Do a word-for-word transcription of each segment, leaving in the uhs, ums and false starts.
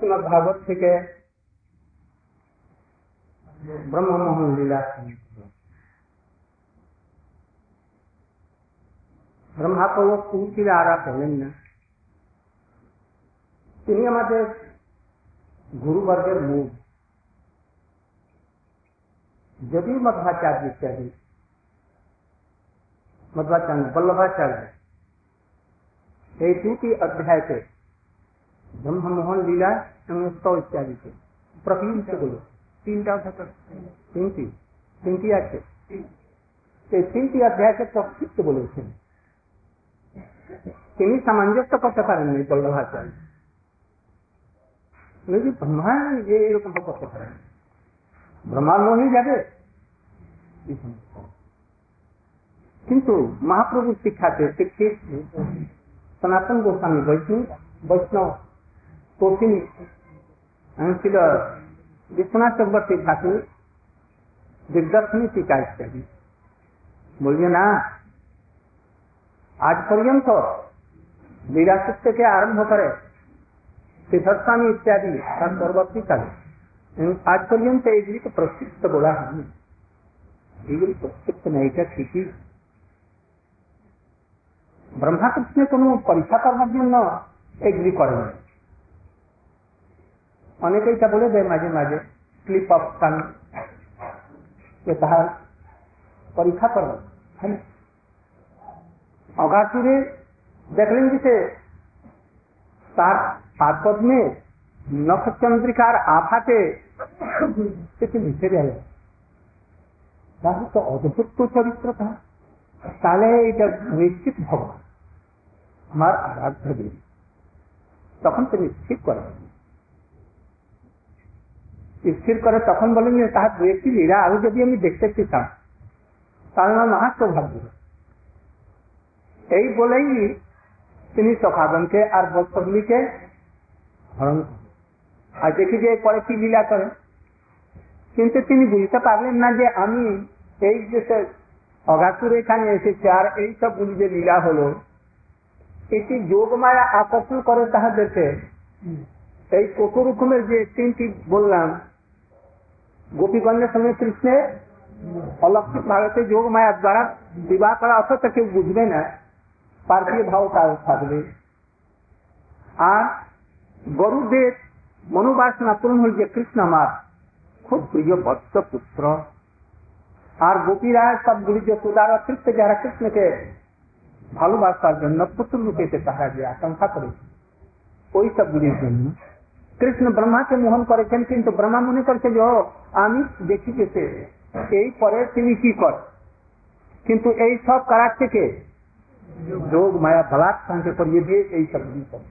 श्रीमद् भागवत থেকে ব্রহ্মমোহন লীলা। ব্রহ্মা তো কুচির আরা পেলেন না, তিনি আমাদের গুরুবর্গের মুখ। যদিও মধ্বাচার্য ইত্যাদি, মধ্বাচার্য বল্লভাচার্য এই দুটি অধ্যায়কে ব্রহ্মমোহন লীলা এবং স্তব ইত্যাদিকে প্রকৃতিগুলো তিনটা অধ্যায়, তিনটি তিনটি আছে, এই তিনটি অধ্যায়কে প্রকৃতি বলেছেন। তিনি সামঞ্জস্য করতে পারেননি বল্লভাচার্য, ব্রহ্মা যে এরকম করতে পারেন, ব্রহ্মার মনেই যাবে। কিন্তু মহাপ্রভুর শিক্ষাতে শিক্ষিত সনাতন গোস্বামী বৈষ্ণব বৈষ্ণব তো তিনি ছিল বিশ্বনাথ চক্রবর্তী ঠাকুর দিগদর্শনী টিকা ইত্যাদি বলছে না, আজ পর্যন্ত বিরাসত থেকে আরম্ভ করে সিদ্ধস্বামী ইত্যাদি তার পরবর্তী কালে আজ পর্যন্ত এইগুলিকে প্রস্তুত বলা হয়নি, এইগুলি প্রস্তুত নেই। এটা ঠিকই, ব্রহ্মা কৃষ্ণে কোন পরীক্ষা করার জন্য এগুলি করেন। অনেকে এটা বলে দেয় মাঝে মাঝে স্লিপ অফ টাং, তাহার পরীক্ষা করবেন। অগাসুরে দেখলেন যে তার পাদপদ্মে নখচন্দ্রিকার আভাতে মিশে গেল, তাহলে তো অদ্ভুত চরিত্র তার। তাহলে এটা নিশ্চিত ভগবান আমার আরাধ্য দেবী। তখন তিনি স্থির করেন, স্থির করে তখন বলেন যে তাহার দু একটি লীলা আরো যদি আমি দেখতে পেতাম তাহলে আমার মহা সৌভাগ্য। এই বলেই তিনি সখাগণকে আর বৎসগুলিকে হরণ করেন। আর দেখি যে পরে কি লীলা করেন, কিন্তু তিনি বুঝতে পারলেন না যে আমি এই যে অগাসুর এখানে এসেছে আর এই সবগুলি যে লীলা হলো এটি যোগমায়া আকর্ষণ করে তাহাদেরকে। এই কত রকমের যে তিনটি বললাম, গোপীগণের সঙ্গে কৃষ্ণের অলৌকিক ভারতে যোগ মায়ার দ্বারা বিবাহ করা, অথচ কেউ বুঝবে না, পার্থিব ভাব তার থাকবে। আর গরুদের মনোবাসনা পূরণ হল যে কৃষ্ণ আমার খুব প্রিয় বৎস পুত্র। আর গোপীরা সবগুলি যে সুদার অতৃপ্ত যারা কৃষ্ণকে ভালোবাসার জন্য পুত্র রূপে তারা যে আকাঙ্ক্ষা করেছে, ওই সবগুলির জন্য কৃষ্ণ ব্রহ্মাকে মোহন করেছেন। কিন্তু ব্রহ্মা মনে করছে যে আমি দেখি যেতে এই পরে তিনি কি করে, কিন্তু এই সব করার থেকে যোগ মায়া বলাৎ সঙ্গে করিয়ে দিয়ে এই সবগুলি করে।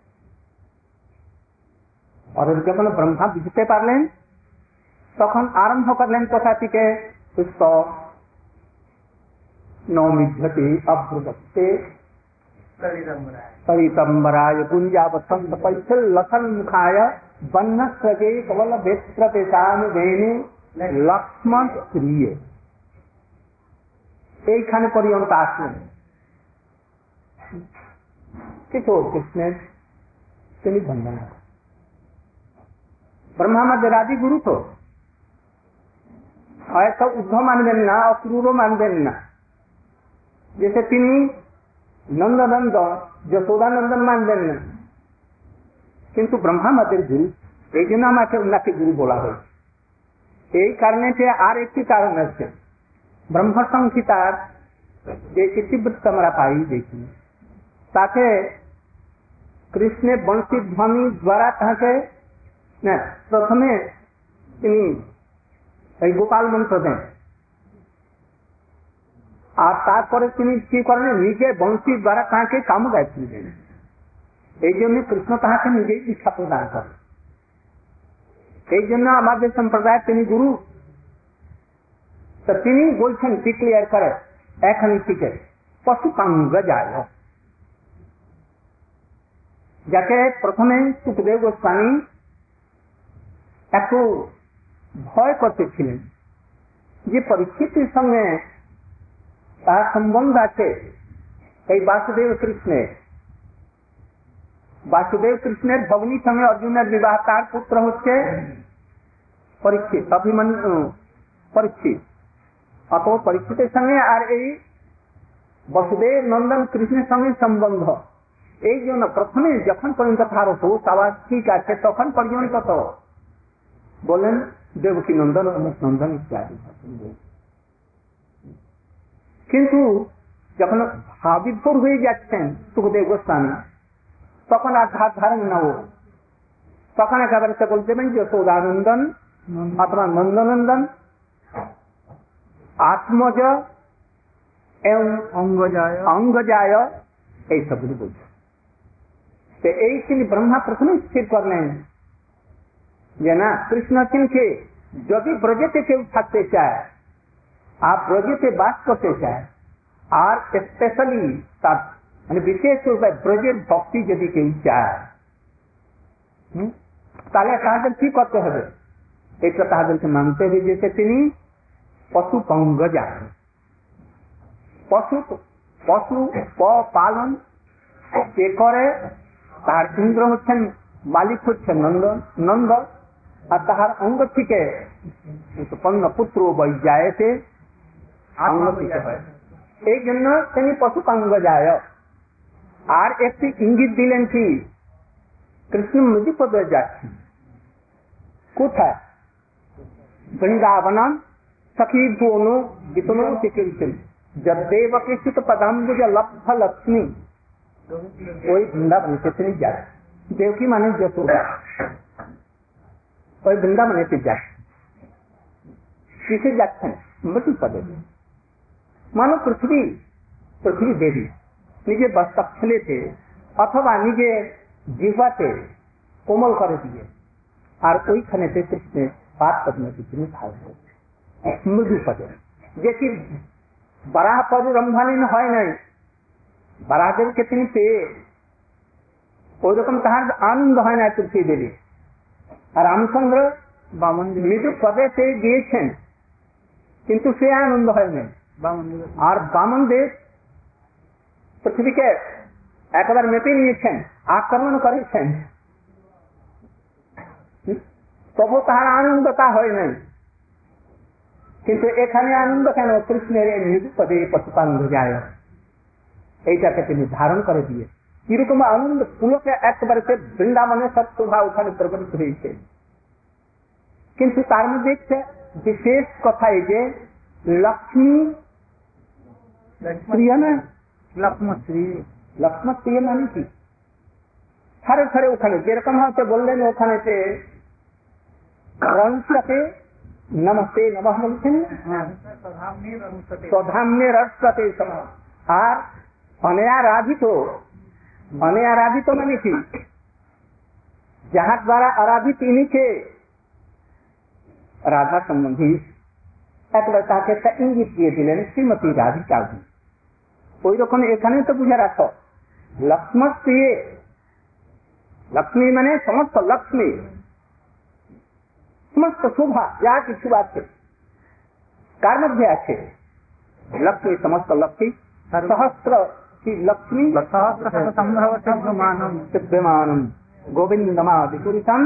আর যখন ব্রহ্মা বুঝতে পারলেন তখন আরম্ভ করলেন কোথা থেকে নৌমিধ্যতি অব্রুদত্তে परितंबराय गुंजावसंत पैथल लसन मुखाय बन्न सगे कवल भेत्र पेशान देने लक्ष्मण प्रिय। এইখানে পর্যন্ত আসলেন কিশোর কৃষ্ণের তিনি বন্দনা। ব্রহ্মা মধ্যে রাজি গুরু তো হয়তো উদ্ধ মানবেন না, অক্রূরও মানবেন না। যেটা তিনি নন্দনন্দন যশোদানন্দন মানবেন না, কিন্তু ব্রহ্মা আমাদের গুরু, এই জন্য আমাকে উন্নতি গুরু বলা হয়েছে। এই কারণে আর একটি কারণ আছে, ব্রহ্ম সংহিতার যে ইতিবৃত্ত আমরা পাই দেখি, তাকে কৃষ্ণের বংশী ধ্বনি দ্বারা তাকে প্রথমে তিনি এই গোপাল মন্ত্র দেন, আর তারপরে তিনি কি করেন নিজে বংশী দ্বারা তাকে কাম গায়ত্রী দেন। এই জন্য কৃষ্ণ তাহাকে নিজেই দীক্ষা প্রদান করেন। এই জন্য আমাদের সম্প্রদায় তিনি গুরু। তো তিনি বলছেন ডিক্লেয়ার করে এখন থেকে পশু কাঙ্গ যায়, যাকে প্রথমে সুখদেব গোস্বামী একটু ভয় করতেছিলেন যে পরীক্ষিতের সঙ্গে তার সম্বন্ধ আছে এই বাসুদেব কৃষ্ণের, বাসুদেব কৃষ্ণের ভগ্নীর সঙ্গে অর্জুনের বিবাহ, তার পুত্র হচ্ছে পরীক্ষিত, অভিমন্যু পরীক্ষিত। অত পরীক্ষিতের সঙ্গে আর এই বসুদেব নন্দন কৃষ্ণের সঙ্গে সম্বন্ধ। এই জন্য প্রথমে যখন পর্যন্ত তার হুশ আওয়াজ ঠিক আছে তখন পর্যন্ত তো বলেন দেবকী নন্দন অমুক নন্দন ইত্যাদি। কিন্তু যখন ভাবিভোর হয়ে যাচ্ছেন সুখদেব গোস্বামী, তখন আর ধার ধারেন না ও, তখন একেবারে সে বলতে পারেন যশোদানন্দন অথবা নন্দনন্দন, আত্মজ এবং অঙ্গজায় অঙ্গজায় এই সবগুলি বলছে। তো এই তিনি ব্রহ্মা প্রথমে স্থির করলেন যে না, কৃষ্ণ তিনকে যদি ব্রজেতে কেউ থাকতে চায় আর ব্রজেতে বাস করতে চায়, আর স্পেশালি তার মানে বিশেষ রূপে ব্রজের ভক্তি যদি কেউ চায়, তাহলে তাদের কি করতে হবে? এটা তাদেরকে মানতে হবে যে তিনি পশু পঙ্গজা, পশু পশু পালন কে করে, তার ইন্দ্র হচ্ছেন, মালিক হচ্ছেন নন্দন নন্দ, আর তাহার অঙ্গ থেকে উৎপন্ন পুত্র বৈজায়তে অঙ্গ থেকে হয়। এই জন্য তিনি পশু পঙ্গজায়। আর একটি ইঙ্গিত দিলেন কি কৃষ্ণ মুজিপদে যাচ্ছেন। কোথায়? বৃন্দাবনম সখী ভুবন বিতনো শিখিয়েছেন যদ্দেব কৃষ্ণ পদাম্বুজ লব্ধ লক্ষ্মী, ওই বৃন্দাবনে তিনি যায়। দেবকী মানে যশোদা, ওই বৃন্দাবনে যায়। কিসে যাচ্ছেন? মৃত্যু পদে। মানো পৃথিবী পৃথিবী দেবী নিজে বস্তক্ষলেতে অথবা নিজে জিহ্বাতে কোমল করে দিয়ে, আর ওইখানে কৃষ্ণের পাদ পদ্মকে তিনি ধারণ করছে মৃদু পদে। যে কি বারাহ পদ রম্ভালীন হয় নাই, বারাহদেবকে তিনি পেয়ে ওই রকম তাহার আনন্দ হয় না তুলসী দেবী। আর রামচন্দ্র বামন মৃদু পদে পেয়ে গিয়েছেন, কিন্তু সে আনন্দ হয় নাই। আর বামন দেব পৃথিবীকে একবার মেপে নিয়েছেন, আক্রমণ করেছেন, তবু তাহার আনন্দটা হয় নাই। কিন্তু এখানে আনন্দ কেন? কৃষ্ণের এই মৃদু পদে পশুপাঙ্গ যায়, এইটাকে তিনি ধারণ করে দিয়ে কিরকম আনন্দ পুলকে একবারে সে বৃন্দাবনের সব শোভা ওখানে প্রকটিত হয়েছে। কিন্তু তার মধ্যে একটা বিশেষ কথা এই যে লক্ষ্মী প্রিয় না, লক্ষ্মশ্রী লক্ষ্মশ্রী মানে কি? সারে সারে ওখানে যেরকম হয়তো বললেন, ওখানে রংসাতে নমস্তে নমঃ বলছেন, স্বধাম্যে রসতে সম। আর অনারাধিত, অনারাধিত মানে কি? যাহার দ্বারা আরাধিত ইনিকে রাধা সম্বন্ধী একবার তাকে একটা ইঙ্গিত দিয়ে দিলেন, শ্রীমতী রাধিকা। ওই রকম এখানে তো বুঝে রাখো, লক্ষ্মী, লক্ষ্মী মানে সমস্ত লক্ষ্মী, সমস্ত শোভা যা কিছু আছে কার মধ্যে আছে? লক্ষ্মী, সমস্ত লক্ষ্মী, সহস্র লক্ষ্মী সিদ্ধমানম গোবিন্দমাদিপুরিতম,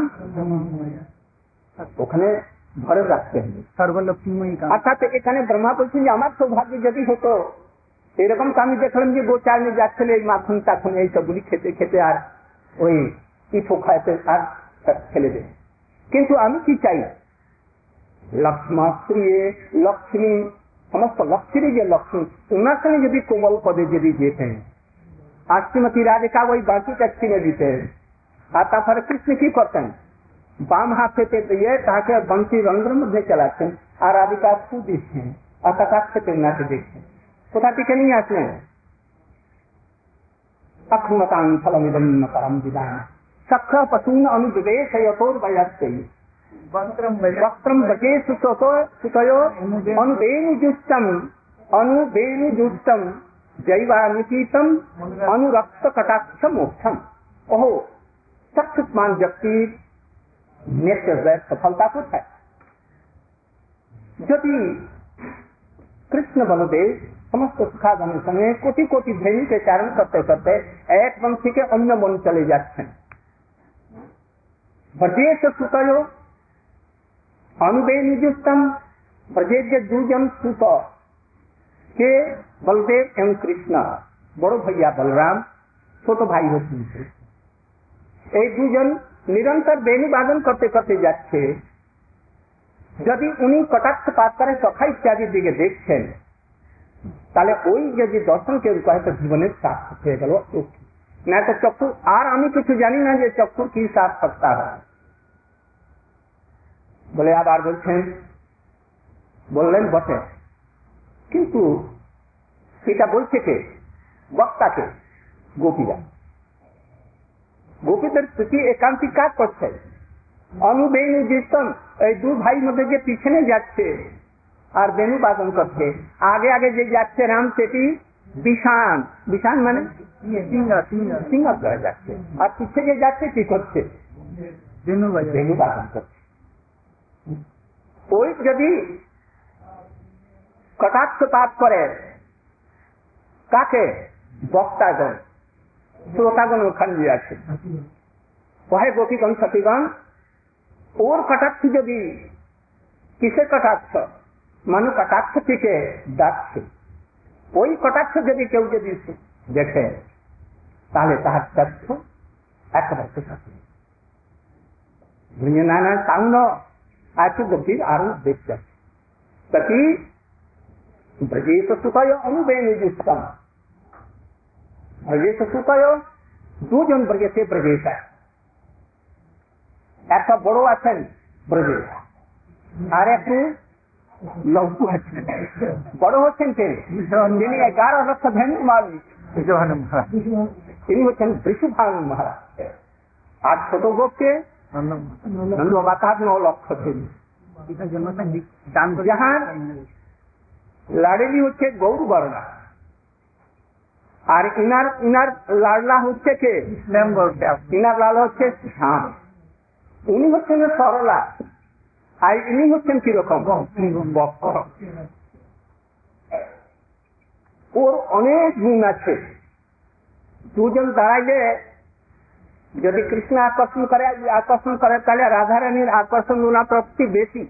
ওখানে ঘরে রাখতে হবে সর্বলক্ষ্মী। অর্থাৎ এখানে ব্রহ্মা বলছেন যে আমার সৌভাগ্য যদি হতো এরকম, তো আমি দেখলাম যে গোচার নিয়ে যাচ্ছিল এই মাখন টাখন এই সবগুলি খেতে খেতে আর ওই পিঠো খাইতে আর ফেলে দেবে। কিন্তু আমি কি চাই? লক্ষ্মী, লক্ষ্মী, সমস্ত লক্ষ্মীরই যে লক্ষ্মী, ওনার সঙ্গে যদি কোমল পদে যদি যেতেন, আর শ্রীমতী রাধিকা ওই বাঁশিটা ছিঁড়ে দিতেন, আর তারপরে কৃষ্ণ কি করতেন? বাম হাতে দিয়ে তাকে বংশী রন্ধ্রের মধ্যে চালাচ্ছেন, আর রাধিকা ফু দিচ্ছেন, আর তাকে খেতে নাচে দেখছেন। কোথা থেকে নিয়ে আসলেন? অক্ষমতাং ফলমিদম পরম বিদান সক্ষ পশূন অনুবিবেশ যতোর্বয়স্তে বক্ত্রম বজে সুতোয় অনুবেণুজুষ্টম অনুবেণুজুষ্টম জৈবানুচিতম অনুরক্ত কটাক্ষ মোক্ষম। ओहो चक्षुष्मान व्यक्ति नित्य सफलता को है। यदि कृष्ण बलदेव समस्त सुखागम संगे कोटि कोटि धेनु के चारण करते करते एक वंशी के अन्य वन चले जाते हैं। ब्रजेश सुतयो अनुबेनुजुस्तम, ब्रजेश दूजन सुत के बलदेव एवं कृष्ण, बड़ो भैया बलराम, छोटो भाई होते हैं। এই দুজন নিরন্তর বেণু বাদন করতে করতে যাচ্ছে। যদি উনি কটাক্ষপাত করে সখা ইত্যাদির দিকে দেখছেন, তাহলে ওই যদি দর্শন কেউ করে তো জীবনের সার্থক হয়ে গেল। না তো চক্ষু, আর আমি কিছু জানি না যে চক্ষুর কি সার্থকতা হয় বলে আবার বলছেন, বললেন বটে, কিন্তু এটা বলছে কে? বক্তাকে, গোপীরা। গোপীদের প্রতি একান্তিক কাজ করছে। অনুবেণু জিতম, এই দু ভাই মধ্যে যে পিছনে যাচ্ছে আর বেণু বাদন করছে, আগে আগে যে যাচ্ছে রাম সেটি বিষান, বিষান মানে সিংহ করে যাচ্ছে, আর পিছিয়ে যে যাচ্ছে কি করছে? বেণু বাদন করছে। ওই যদি কটাক্ষপাত করে কাকে? বক্তাগণ, শ্রোতাগণ ওখানে আছে, কহে গোপীগণ সতীগণ, ওর কটাক্ষ যদি কিসের কটাক্ষ? মানুষ কটাক্ষ থেকে ডাকছে, ওই কটাক্ষ যদি কেউ যদি দেখে তাহলে তাহার চক্ষু একেবারে থাকে না না সাউন্ড একটু গভীর আরো দেখতে সতী ব্রজেশ সুতয় অনুবেনুজুস্তম, ব্রজেশ সুতয় দুজন ব্রজেশে ব্রজেশ, একটা বড় আছেন ব্রজেশ আর একটু লঘু আছেন। বড় হচ্ছেন কে? যিনি এগারো লক্ষ ধেনুর মালিক, তিনি হচ্ছেন বৃষভানু মহারাজ। আর ছোট গোপকে নন্দ বাবা, তার ন লক্ষ ছিল। যাহা লাড়েলি হচ্ছে গৌর বর্ণা, আর ইনার ইনার লাড়লা হচ্ছে কে? ইনার লাল হচ্ছে শ্যাম। উনি হচ্ছেন সরলা, আর ইনি হচ্ছেন কিরকম? ওর অনেক গুণ আছে। দুজন দাঁড়াইলে যদি কৃষ্ণ আকর্ষণ করে আকর্ষণ করে তাহলে রাধারানীর আকর্ষণ গুণা প্রতি বেশি।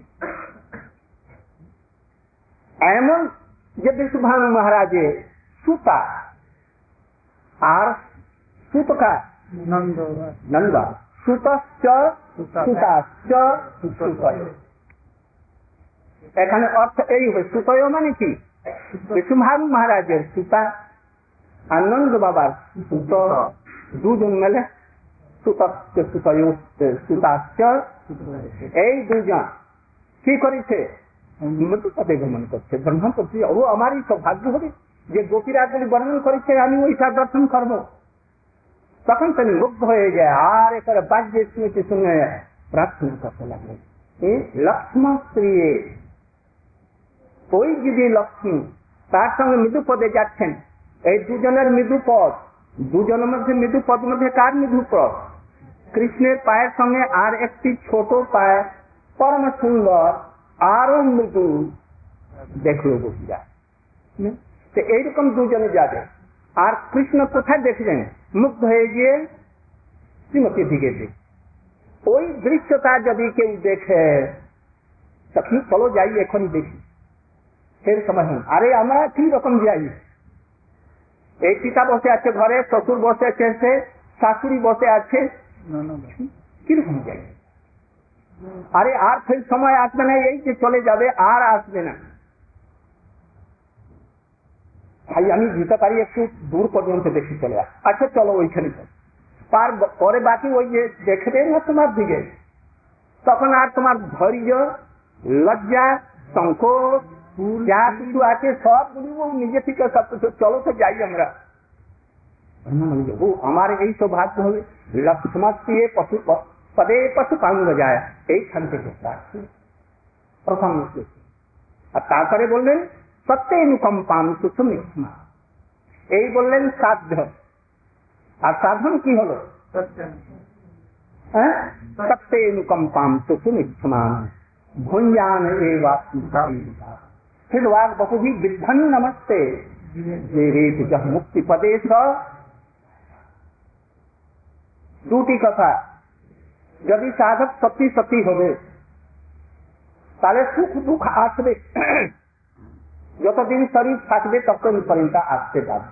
এমন যে বৃষভানু মহারাজে সুতা আর সুতকা নন্দা, সুতশ্চ সুতাশ্চ সুতয়। এখানে অর্থ এই হবে, সুতয় মানে কি? বৃষভানু মহারাজের সুতা, আনন্দ বাবার সুত, দুজন মেলে সুতশ্চ সুতয় সুতাশ্চ। এই দুজন কি করেছে? মৃত্যুপথে গমন করছে, ব্রহ্মপতি। ও আমারই সৌভাগ্য হবে যে গোপীরাজগুলি বর্ণন করেছে, আমি ওইটা দর্শন করবো। তখন তিনি মুগ্ধ হয়ে যায়, আর এখানে বাহ্য স্মৃতি শুনে প্রার্থনা করতে লাগলেন, লক্ষ্মণ স্ত্রী, ওই যদি লক্ষ্মী তার সঙ্গে মৃদুপদে যাচ্ছেন। এই দুজনের মৃদুপদ, দুজনের মধ্যে মৃদুপদ মধ্যে কার মৃদুপদ? কৃষ্ণের পায়ের সঙ্গে আর একটি ছোট পায়ে, পরম সুন্দর আরো মৃদু দেখলো গোপীরা। এইরকম দুজনে যাবে। আর কৃষ্ণ কোথায় দেখলেন? মুগ্ধ হয়ে গিয়ে শ্রীমতীর দিকে দেখ। ওই দৃশ্যটা যদি কেউ দেখে, তখন চলো যাই এখন দেখি। সেই সময় আরে আমরা কি রকম যাই? এই পিতা বসে আছে ঘরে, শ্বশুর বসে আছে, শাশুড়ি বসে আছে, কিরকম যাই? আরে আর সেই সময় আসবে না, এই যে চলে যাবে আর আসবে না। ভাই আমি যেতে পারি একটু দূর পর্যন্ত দেখে চলে আস। আচ্ছা চলো ওইখানে তার পরে বাকি ওই যে দেখবে না তোমার দিকে, তখন আর তোমার ধৈর্য, লজ্জা, সংকোচ যা কিছু আছে সবগুলি নিজে থেকে সব কিছু চলো তো যাই আমরা। আমার এই সৌভাগ্য হবে, লক্ষ্মণ দিয়ে পশু পদে পশু পাঙ্গ যায়, এইখান থেকে প্রথম। আর তারপরে বললেন সত্যেনুকম্পাম সুসুমিক্ষ্মা, এই বললেন সাধ্য। আর সাধন কি হলো? সত্যেনুকম্পাম সুসুমিক্ষ্মা ভুঞ্জান। हृदवाग बहुभी विद्धन नमस्ते जे रेत जह मुक्ति पदेश দুটি কথা যদি সাধক সত্যি সত্যি হবে তাহলে সুখ দুঃখ আসবে যতদিন শরীর থাকবে ততদিন পর্যন্ত আসতে পারবে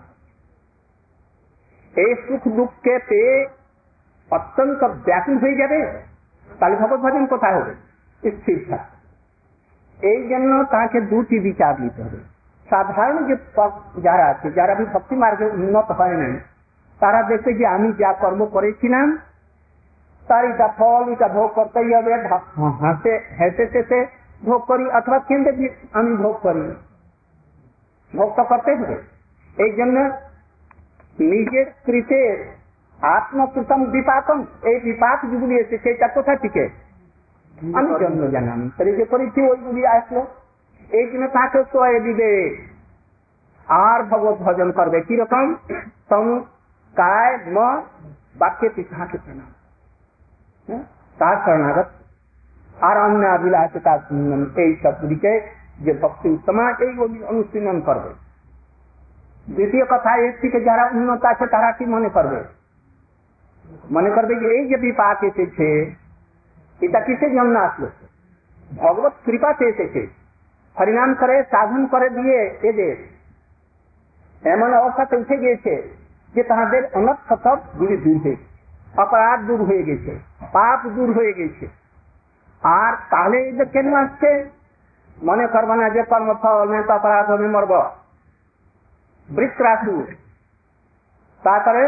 এই সুখ দুঃখকে পেয়ে অত্যন্ত ব্যাকুল হয়ে যাবে তাহলে ভগবত ভজন কোথায় হবে স্থির থাকবে এই জন্য তাকে দুটি বিচার নিতে হবে সাধারণ যে যারা আছে যারা भी ভক্তি মার্গে উন্নত হয় নাই তারা দেখে যে আমি যা কর্ম করেছিলাম তার এটা ফল এটা ভোগ করতেই হবে হাসে হেসে হেসে ভোগ করি অথবা কেন্দ্রে আমি ভোগ করি ভোগ তো করতে হবে এই জন্য নিজের কৃতের আত্মকৃতম বিপাকম এই বিপাক যেগুলি এসেছে সেটা কোথা থেকে আমি জন্ম জানাম তাহলে যে করেছি ওইগুলি আসলো এই জন্য তাকে সয়ে দিবে আর ভগবত ভজন করবে কিরকম তনু काय म वाक्य पिछा के प्रणाम तार शरणागत और अन्य अभिलाषिता এই সবগুলিকে যে ভক্তি উত্তমা এইগুলি অনুশীলন করবে দ্বিতীয় কথা এর থেকে যারা উন্নত আছে তারা কি মনে করবে মনে করবে যে এই যে বিপাক এসেছে এটা কিসের জন্য আসলো ভগবত কৃপাতে এসেছে হরিনাম করে সাধন করে দিয়ে এদের এমন অবস্থাতে উঠে গিয়েছে যে তাদের অনেক সব গুলি দূর হয়ে অপরাধ দূর হয়ে গেছে পাপ দূর হয়ে গেছে আর তাহলে এদের কেন আসছে মনে করবে না যে কর্মফল নেই তো অপরাধ হবে মরব বৃত্রাসু তারপরে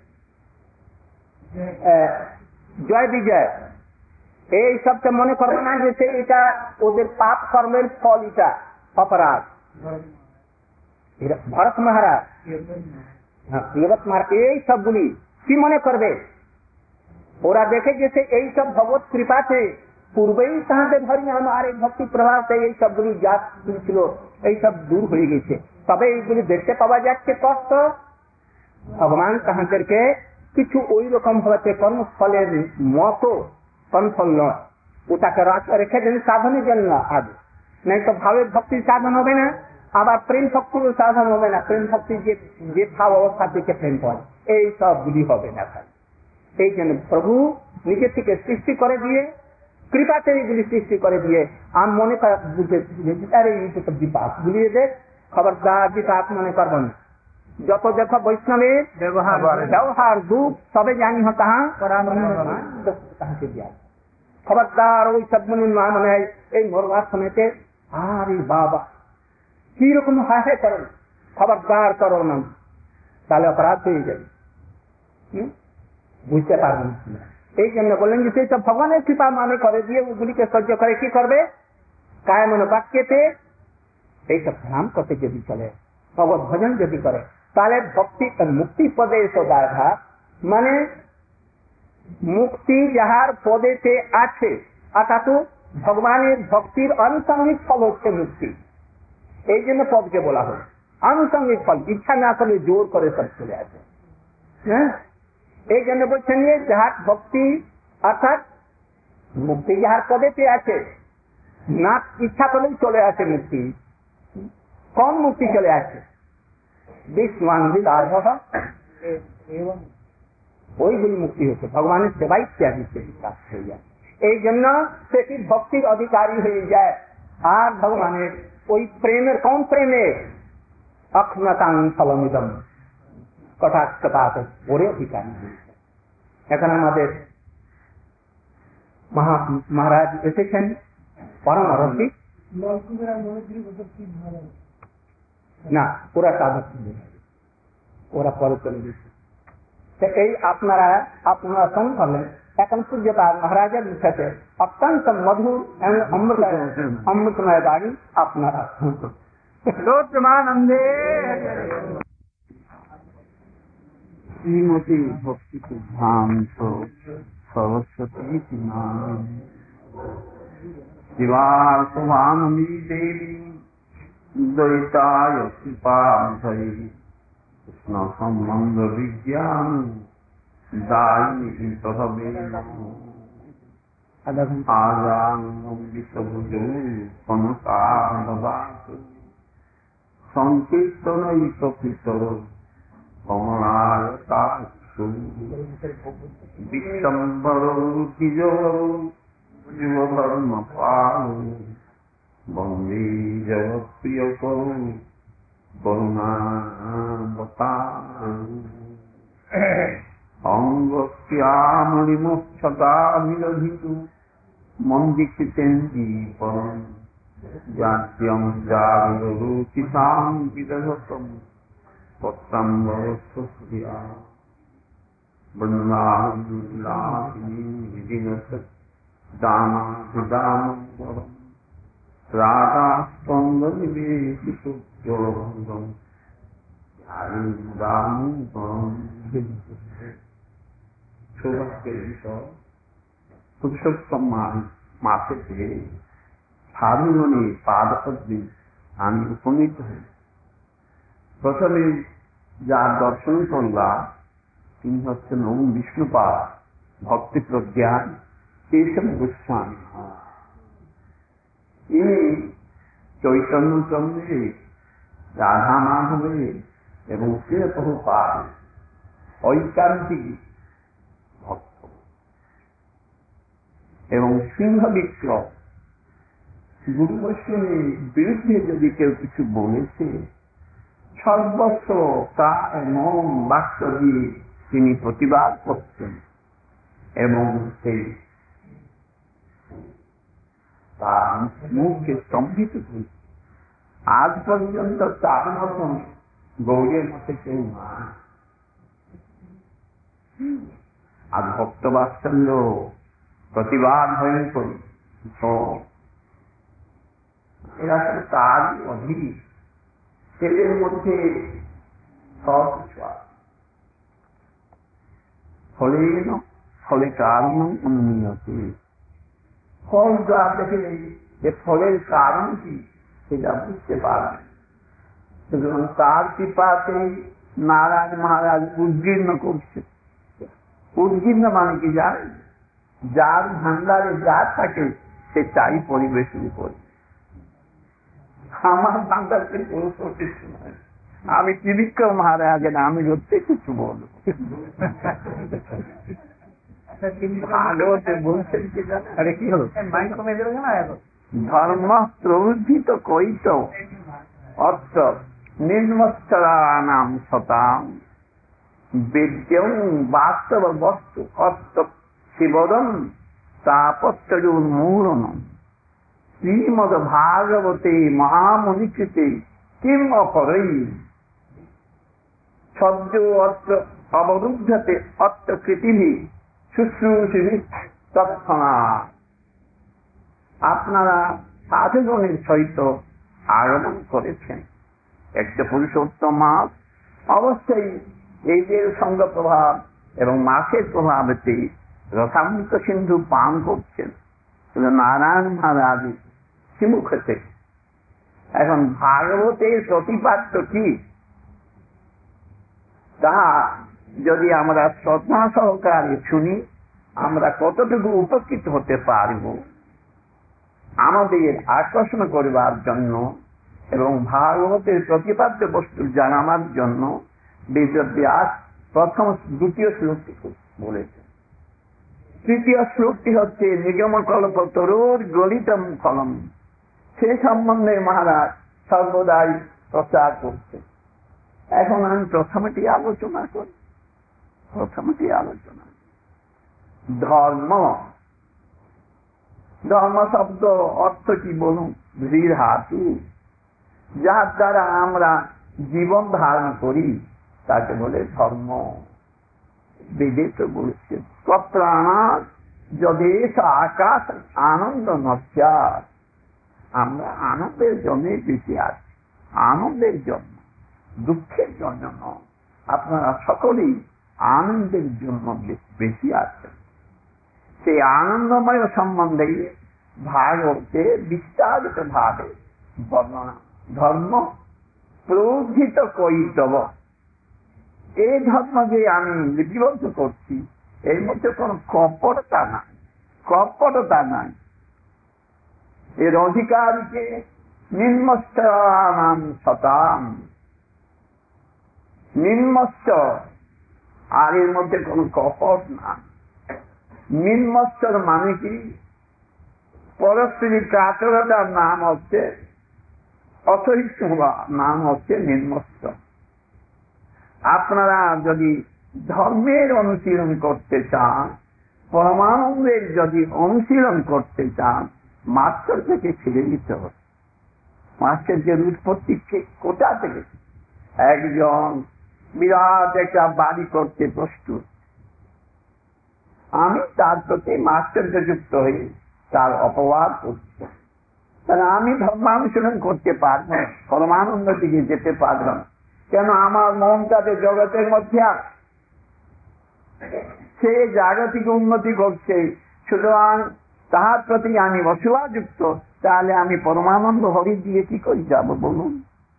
জয় বিজয় এই সবকে মনে করবে না যে এটা ওদের পাপ কর্মের ফল এটা অপরাধ ভরত মহারাজ এই সবগুলি কি মনে করবে ওরা দেখে গেছে এই সব ভগবত কৃপাতে পূর্বেই তাহাদের হরিনাম আর এই ভক্তি প্রভাবতে এই সবগুলি যা ছিল এই সব দূর হয়ে গেছে তবে এইগুলি দেখতে পাওয়া যাচ্ছে কষ্ট ভগবান তাহাদেরকে কিছু ওই রকম ভাবে কর্মফলের মতো কর্মফল নয় ওটাকে রেখে দেন সাধনের জন্য আগে নাই তো ভাবের ভক্তির সাধন হবে না আবার প্রেম ভক্তির সাধন হবে না প্রেম ভক্তি যে যে ভাব অবস্থা থেকে প্রেম করে এই সবগুলি হবে না এই জন্য প্রভু নিজের থেকে সৃষ্টি করে দিয়ে কৃপাতে এইগুলি সৃষ্টি করে দিয়ে আমি মনে বুঝে আরে এই তো বিপাক বুঝিয়ে দে খবরদার বিপাক মনে করবো না যত দেখো বৈষ্ণবের ব্যবহার ব্যবহার দুঃখ সবে জানি হো তাহা তাহাকে দিয়া খবরদার ওই সব মনে না মনে হয় এই মরবার সময়তে আরে বাবা কি রকম হায় করেন খবরদার করো না তাহলে অপরাধ হয়ে যাবে বুঝতে পারবেন এই জন্য বললেন যে সেই সব ভগবানের কৃপা মানে করে দিয়ে ওগুলিকে সহ্য করে কি করবে কায় মনে বাক্যেতে এইসব নাম করতে যদি চলে ভগবত ভজন যদি করে তাহলে ভক্তি মুক্তি পদে সদার্থা মানে মুক্তি যাহার পদেতে আছে অর্থাৎ ভগবানের ভক্তির আনুষঙ্গিক ফল হচ্ছে মুক্তি এই জন্য পদকে বলা হয় আনুষঙ্গিক ফল ইচ্ছা না করলে জোর করে সব চলে আসে হ্যাঁ এই জন্য বলছেন যাহার ভক্তি অর্থাৎ মুক্তি যাহার পদেতে আছে না ইচ্ছা করলেই চলে আসে মুক্তি কোন মুক্তি চলে আসে বিষ্ণুয়ান্বিত আর্ধ ওইগুলি মুক্তি হচ্ছে ভগবানের সেবা ইত্যাদি হয়ে যায় এই জন্য সেটি ভক্তির অধিকারী হয়ে যায় আর ভগবানের ওই প্রেমের কোন প্রেমে অক্ষমতাং ফলমিদম কটাক্ষপাত ওরে অধিকারী হয়েছে এখন আমাদের মহারাজ এসেছেন পরম রসিক না ওরা সাধক ওরা পরে চলে গেছে এই আপনারা আপনারা শোন করলেন এখন পূজ্যতা মহারাজের মুখে অত্যন্ত মধুর অমৃত অমৃতময় বাণী আপনারা লোচমানন্দে শ্রীমতী ভক্তি সিদ্ধান্ত সরস্বতী শিবার্থমানন্দী দেবী দ্বৈতায় কৃপাধৈ কৃষ্ণ সম্বন্ধ বিজ্ঞান দায়ী তবে আজাং বিশ্বভুজৌ কনকারবাস সংকীর্তনই প্রকৃত কমলায়তা বিশ্বম্বর দ্বিজ যুবধর্ম পাল বন্দে জগৎপ্রিয় করুণাবতার অঙ্গস্যামণিমোক্ষতা নিরধিতু মন্দিকৃতেন্দি পরম যাত্যম জাগরুচিতাং বিদধতম পত্রাম্বরস্বস্রিয়া বৃন্দাবনাথিনী বিদিনত দামাভিদামবরম রাগাস্পন্দ নিবেশিত জলভঙ্গম দামবরম সৌভাগ্যের বিষয় পুরুষোত্তম মাসে পেয়ে সাধুগণে পাদপদ্মে আমি উপনীত হই। প্রথমে যার দর্শন করলাম তিনি হচ্ছেন ওম বিষ্ণুপাদ ভক্তি প্রজ্ঞান কেশব গোস্বামী। ইনি চৈতন্য চন্দ্রে রাধা মাধবে এবং শ্রী প্রভুপাদ ঐকান্তিক ভক্ত এবং সিংহ বিক্রম। গুরু বৈষ্ণবের বিরুদ্ধে যদি কেউ কিছু বলেছে সর্বস্ব তা এমন বাক্য দিয়ে তিনি প্রতিবাদ করছেন এবং সেই তার মুখকে স্তম্ভিত করছে। আজ পর্যন্ত তার মতন গৌরের মতে কেউ না। আর ভক্ত বাৎসল্য প্রতিবাদ হয়ে করি এরা তো তার অধীন। ছেলের মধ্যে সব কিছু আছে। ফলে ফলে কারণ অনুন্নতি ফল যা দেখে যে ফলের কারণ কি সেটা বুঝতে পারবে। সুতরাং তার কৃপাতে নারায়ণ মহারাজ উদ্গীর্ণ করছে। উদ্গীর্ণ মানে কি যায় যার ভান্ডারে যা থাকে সে তাই পরিবেশন করে। আমার ভান্ডারকে আমি ত্রিবিক্রম মহারাজের আমি হচ্ছে কিছু বলব। ভাগবতে বলছেন কি জানেন? আরে কি হলো ধর্ম প্রবৃদ্ধিত কৈত অর্থ নির্মৎসরানাম শতাম বেদ্যং বাস্তব বস্তু অর্থ শিবদম তাপত্তরুন্মূলনম শ্রীমদ ভাগবতে মহামুনিকৃতে কিম অপরৈ শব্দ অর্থ অবরুদ্ধতে অর্থ কৃতিভি শুশ্রূষি তৎক্ষণাৎ। আপনারা সাধুগণের সহিত আগমন করেছেন একটা পুরুষোত্তম মাস। অবশ্যই এই যে সঙ্গ প্রভাব এবং মাসের প্রভাবেতে রসামৃত সিন্ধু পান করছেন নারায়ণ মহারাজ শ্রীমুখে থেকে। এখন ভাগবতের প্রতিপাদ্য কি তাহা যদি আমরা শ্রদ্ধা সহকারে শুনি আমরা কতটুকু উপকৃত হতে পারব আমাদের আকর্ষণ করবার জন্য এবং ভাগবতের প্রতিপাদ্য বস্তু জানাবার জন্য বেদব্যাস প্রথম দ্বিতীয় শ্লোকটি বলেছে। তৃতীয় শ্লোকটি হচ্ছে নিগম কল্প তরুর গলিতম ফলম। সে সম্বন্ধে মহারাজ সর্বদাই প্রচার করছে। এখন আমি প্রথমটি আলোচনা করি। প্রথমটি আলোচনা ধর্ম। ধর্ম শব্দ অর্থ কি বলুন? ধীর হাতু, যার দ্বারা আমরা জীবন ধারণ করি তাকে বলে ধর্ম। বেদে তো বলছে তত্রাণাৎ যদেশ আকাশ আনন্দ নস্যাৎ। আমরা আনন্দের জন্য বেঁচে আছি, আনন্দের জন্য, দুঃখের জন্য নয়। আপনারা সকলেই আনন্দের জন্য বেশি আছেন। সেই আনন্দময় সম্বন্ধে ভাগবতে বিস্তারিত ভাবে বর্ণনা। ধর্ম প্রবৃদ্ধিত কৈতব। এই ধর্ম যে আমি লিপিবদ্ধ করছি এর মধ্যে কোন কপটতা নাই, কপটতা নাই। এর অধিকারীকে নিম্নশ্চ নাম শতাম, নিম্নশ্চ, আর এর মধ্যে কোন কপট না। নিম্নশ্চর মানে কি? পরস্পরী কাতরতার নাম হচ্ছে অসহিষ্ণু, নাম হচ্ছে নিম্নশ্চ। আপনারা যদি ধর্মের অনুশীলন করতে চান, পরমানন্দের যদি অনুশীলন করতে চান, মাস্টার থেকে ছেড়ে দিতে হবে। মাস্টারের উৎপত্তি কোথা থেকে? একজন বিরাট একটা বাড়ি করতে প্রস্তুত, আমি তার প্রতি মাস্টারকে যুক্ত হই, তার অপবাদ করছি, তাহলে আমি ধর্মানুশীলন করতে পারবো না, পরমানন্দ দিকে যেতে পারবো না। কেন? আমার মনটাতে জগতের মধ্যে সে জাগতিক উন্নতি করছে, সুতরাং তাহার প্রতি আমি অসুয়াযুক্ত, তাহলে আমি পরমানন্দ হরি দিয়ে কি করে যাব বলুন?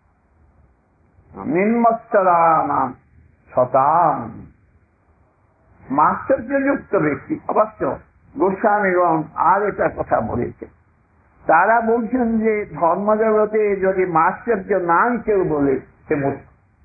নিম্নস্তরা নাম শতাম, মাশ্চর্যযুক্ত ব্যক্তি। অবশ্য গোস্বামীগণ আর একটা কথা বলেছে, তারা বলছেন যে ধর্মজগতে যদি মাশ্চর্য নাই কেউ বলে সে মূর্খ।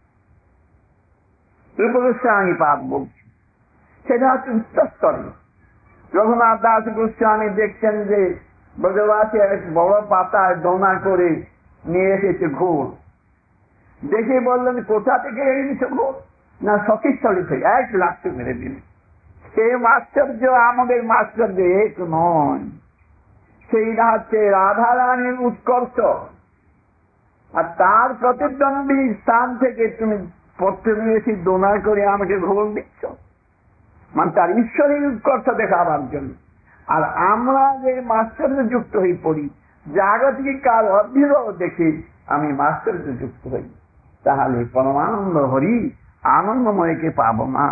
রূপগোস্বামী পাপ বলছে, সেটা হচ্ছে উচ্চস্তরে। রঘুনাথ দাস গোস্বামী দেখছেন যে ব্রজবাসী এক বড় পাতায় দোনা করে নিয়ে এসেছে ঘোর, দেখে বললেন কোথা থেকে এনেছে ঘোর? না সখীস্থলী থেকে। এক লাঠি মেরে দিল। সেই মাশ্চর্য আমাদের মাশ্চর্য এক নয়, সেইটা হচ্ছে রাধারানীর উৎকর্ষ। আর তার প্রতিদ্বন্দ্বী স্থান থেকে তুমি পড়তে নিয়েছি দোনা করে আমাকে ঘোর দিচ্ছ, মানে তার ঈশ্বরের উৎকর্ষ দেখাবার জন্য। আর আমরা যে মাশ্চর্য যুক্ত হয়ে পড়ি, জাগতিক কাল অভ্যুদয় দেখে আমি মাশ্চর্য যুক্ত হই, তাহলে পরমানন্দ হরি আনন্দময়কে পাব না।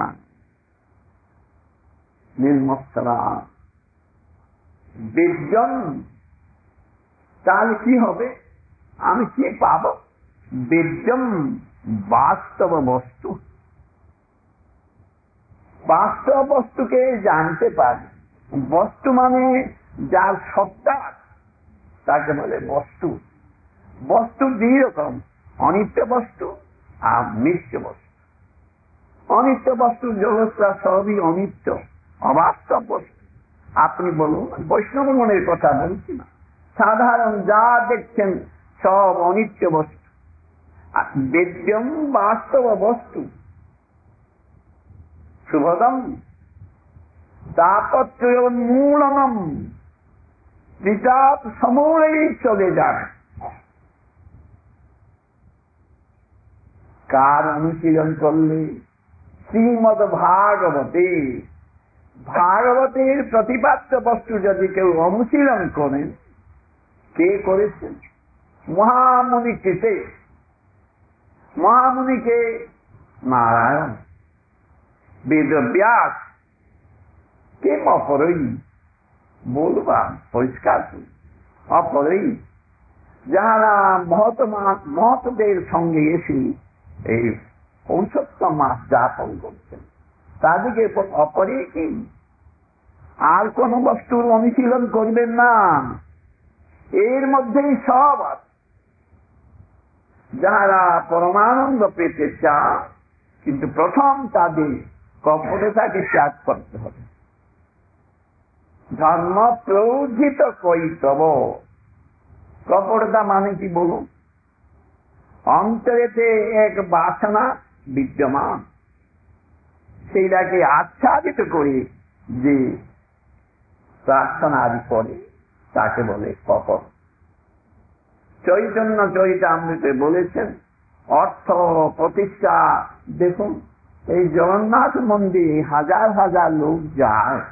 নির্মৎসরা বেদ্যম, তাহলে কি হবে? আমি কি পাব? বেদ্যম বাস্তব বস্তু, বাস্তব বস্তুকে জানতে পারি। বস্তু মানে যার সত্তা, তাকে বলে বস্তু। বস্তু দুই রকম, অনিত্য বস্তু আর নিত্য বস্তু। অনিত্য বস্তু জগৎটা সবই অনিত্য, অবাস্তব বস্তু। আপনি বলুন, বৈষ্ণব মনের কথা বলছি না, সাধারণ যা দেখছেন সব অনিত্য বস্তু। আর বেদ্যম বাস্তব বস্তু শুভদম তাপত্রমূলনম, বিতাপ সমূলেই চলে যায়। কার অনুশীলন করলে? শ্রীমদ ভাগবতে, ভাগবতের প্রতিপাদ্য বস্তু যদি কেউ অনুশীলন করেন, কে করেছেন? মহামুনি কৃতে। মহামুনিকে নারায়ণ, বেদব্যাস, কে অপরই বলবা পরিষ্কার অপরই, যাহারা মহাত্মা মহতদের সঙ্গে এসে এই পৌষোত্তম মাস যাপন করছেন, তাদেরকে অপরে কি আর কোন বস্তুর অনুশীলন করবেন না, এর মধ্যেই সব আছে। যাহারা পরমানন্দ পেতে চান, কিন্তু প্রথম তাদের কপটতাকে ত্যাগ করতে হবে। ধর্ম প্রৌজিত কৈতব, কপটতা মানে কি বলুন? অন্তরেতে এক বাসনা বিদ্যমান, সেইটাকে আচ্ছাদিত করে যে প্রার্থনা আদি করে তাকে বলে কপট। চৈতন্য চরিতামৃতে বলেছেন অর্থ প্রতিষ্ঠা। দেখুন, এই জগন্নাথ মন্দিরে হাজার হাজার লোক যায়,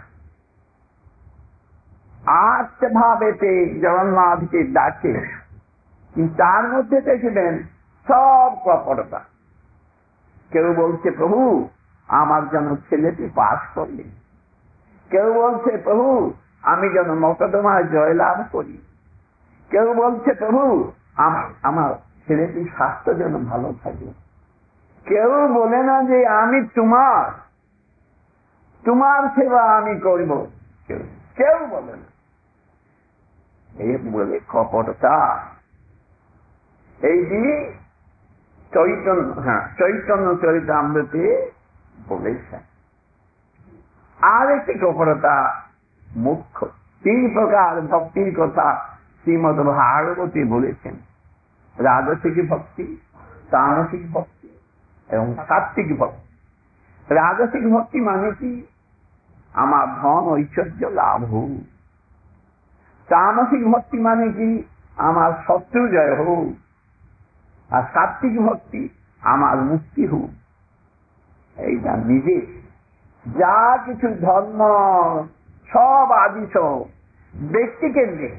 আর্ত ভাবেতে জগন্নাথকে ডাকে, তার মধ্যে দেখবেন সব কপটতা। কেউ বলছে প্রভু আমার যেন ছেলেটি পাস করলে, কেউ বলছে প্রভু আমি যেন মকদ্দমায় জয়লাভ করি, কেউ বলছে প্রভু আমার ছেলেটি স্বাস্থ্য যেন ভালো থাকে। কেউ বলে না যে আমি তোমার তোমার সেবা আমি করব, কেউ বলে না। এই বলে কপটতা। এই দিয়ে চৈতন্য হ্যাঁ চৈতন্য চরিতামৃতে বলেছেন। আর একটি কপরতা মুখ্য, তিন প্রকার ভক্তির কথা শ্রীমদ ভাগবতী বলেছেন। রাজসিক ভক্তি, তামসিক ভক্তি এবং সাত্বিক ভক্তি। রাজসিক ভক্তি মানে কি? আমার ধন ঐশ্বর্য লাভ হোক। তামসিক ভক্তি মানে কি? আমার শত্রু জয় হোক। আর সাত্বিক ভক্তি আমার মুক্তি হোক। এইটা নিজে যা কিছু ধর্ম সব আদি সব ব্যক্তি কেন্দ্রিক।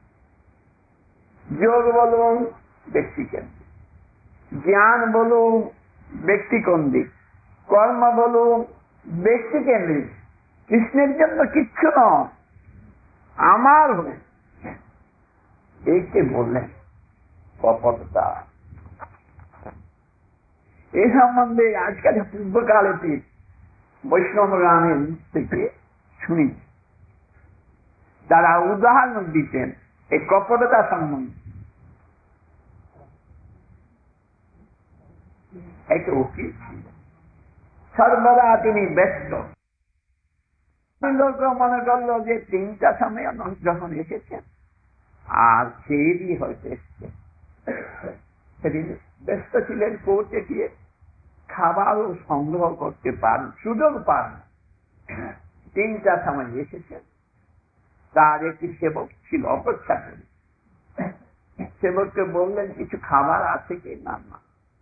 যোগ বলুন ব্যক্তি কেন্দ্রিক, জ্ঞান বলুন ব্যক্তি কেন্দ্রিক, কর্ম বলুন ব্যক্তি কেন্দ্রিক। কৃষ্ণের জন্য কিচ্ছু নয়, আমার হয়ে এইকে বললেন কপটতা। এই সম্বন্ধে আজকাল পূর্বকালেতে বৈষ্ণব গানের থেকে শুনেছি, তারা উদাহরণ দিতেন এই কপটতা সম্বন্ধে। একটা উকিল ছিল, সর্বদা তিনি ব্যস্ত। লোক মনে করলো যে তিনটা সময় যখন এসেছেন আর সেই হয়তো এসছেন, সেদিন ব্যস্ত ছিলেন, কোর্টে গিয়ে খাবারও সংগ্রহ করতে পারেন, সুযোগ পান। তিনটা সময় এসেছেন, তার একটি সেবক ছিল অপেক্ষা করে। সেবককে বললেন কিছু খাবার আছে কি? না না,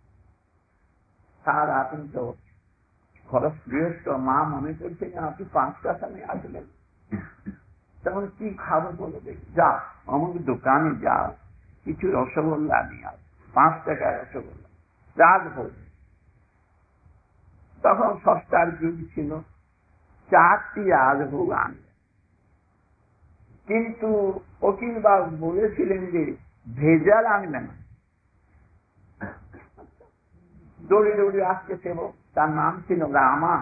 তার আপনি তো খরচ গৃহস্থ, মা মনে করছে যে আপনি পাঁচটা সময় আসলেন, তখন কি খাবো বলে দেখি, যা অমুক দোকানে যা কিছু রসগোল্লা নিয়ে আস, পাঁচ টাকা রসগোল্লা রাজভোগ। তখন সস্তার যুগ ছিল, চারটি রাজভোগ আনলেন। কিন্তু উকিল বাবু বলেছিলেন যে ভেজাল আনবেন না। দৌড়ে দৌড়ে আসছে সেবক, তার নাম ছিল রামা।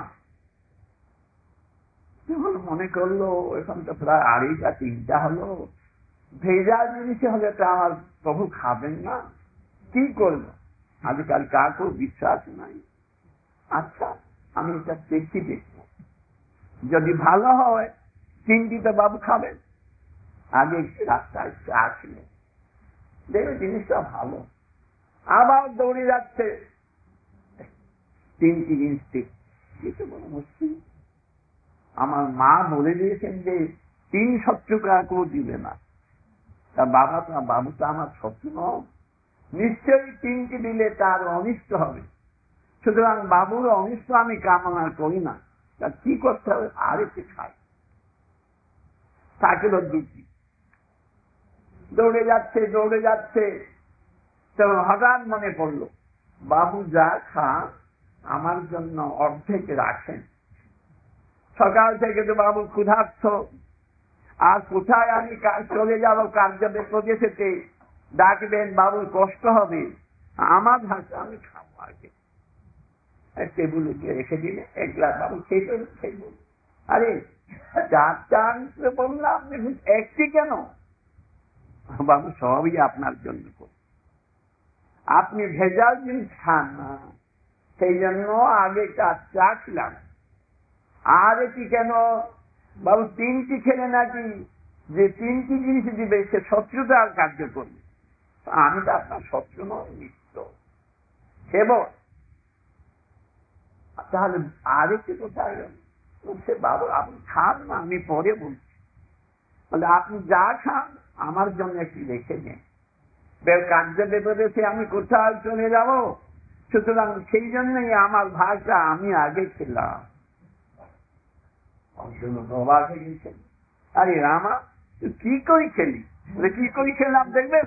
যখন মনে করলো এখন তো প্রায় আড়াইটা তিনটা হলো, ভেজাল জিনিস হলে তো আমার প্রভু খাবেন না, কি করবো? আজকাল কাকেও বিশ্বাস নাই। আচ্ছা আমি এটা দেখি দেখবো, যদি ভালো হয় তিনটি তো বাবু খাবেন। আগে একটু রাস্তায় আসলে দেখবে জিনিসটা ভালো, আবার দৌড়ে যাচ্ছে তিনটি জিনিস কিছু বড় মুশকিল। আমার মা বলে দিয়েছেন যে তিন শত্রু কাকেও দিবে না। তা বাবা তো বাবু তো আমার শত্রু নয়, নিশ্চয়ই তিনটি দিলে তার অনিষ্ট হবে, সুতরাং বাবুর অনিষ্ট আমি কামনা করি না। তা কি করতে হবে? আর একটু খাই। থাকল দুটি, দৌড়ে যাচ্ছে দৌড়ে যাচ্ছে, তখন হঠাৎ মনে পড়লো বাবু যা খা আমার জন্য অর্ধেক রাখেন। সকাল থেকে তো বাবু ক্ষুধার্ত, আর কোথায় আমি চলে যাব কার্য প্রদেশেতে, ডাকবেন বাবুর কষ্ট হবে, আমার ভাষা আমি খাবো আগে। টেবিলে গিয়ে রেখে দিলে এক গ্লাস বাবু খেয়ে খেয়ে বলল, আরে চারটা আনতে বললাম একটি কেন? বাবু সবই আপনার জন্য করি, আপনি ভেজাল জিনিস খান না, সেই জন্য আগে চা খিলাম। আর এটি কেন? বাবু তিনটি খেলে নাকি যে তিনটি জিনিস দিবে সে শত্রুতার কার্য করবে। আমি তো আপনার শত্রু নয়, নিত্য সেবক। তাহলে আরেকটি কোথায় গেল? সে বাবু আপনি খান না, আমি পরে বলছি। বলে আপনি যা খান আমার জন্য একটি রেখে নেন, কার্য বেপদেশে আমি কোথায় চলে যাব, সুতরাং সেই জন্যই আমার ভাগটা আমি আগে খেলাম। অবাক হয়ে গেছেন, আরে রামা তুই কি করে খেলি? কি করে খেলাম দেখবেন,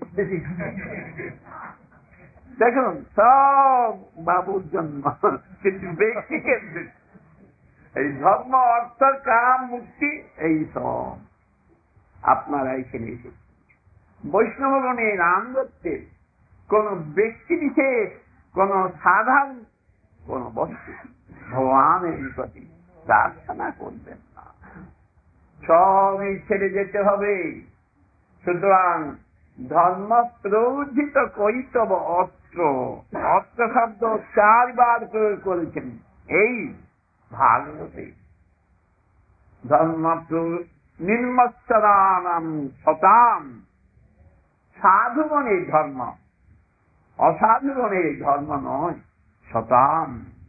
দেখুন সব বাবুর জন্য, কিন্তু ব্যক্তি কেন্দ্রিক। এই ধর্ম অর্থ কাম মুক্তি এই সব আপনারা এখানে এসেছেন। বৈষ্ণবগণের আনন্দে কোন ব্যক্তি বিশেষ, কোন সাধারণ কোন বস্তু ভগবানের প্রতি প্রার্থনা করবেন না, সবই ছেড়ে যেতে হবে। সুতরাং ধর্ম প্রবর্ধিত কৈতব অস্ত্র, অস্ত্র শব্দ চারবার প্রয়োগ করেছেন এই ভাগবতে। ধর্ম নির্মৎসরানাম শতাম, সাধুগণের ধর্ম, অসাধুগণের ধর্ম নয়, শতাম।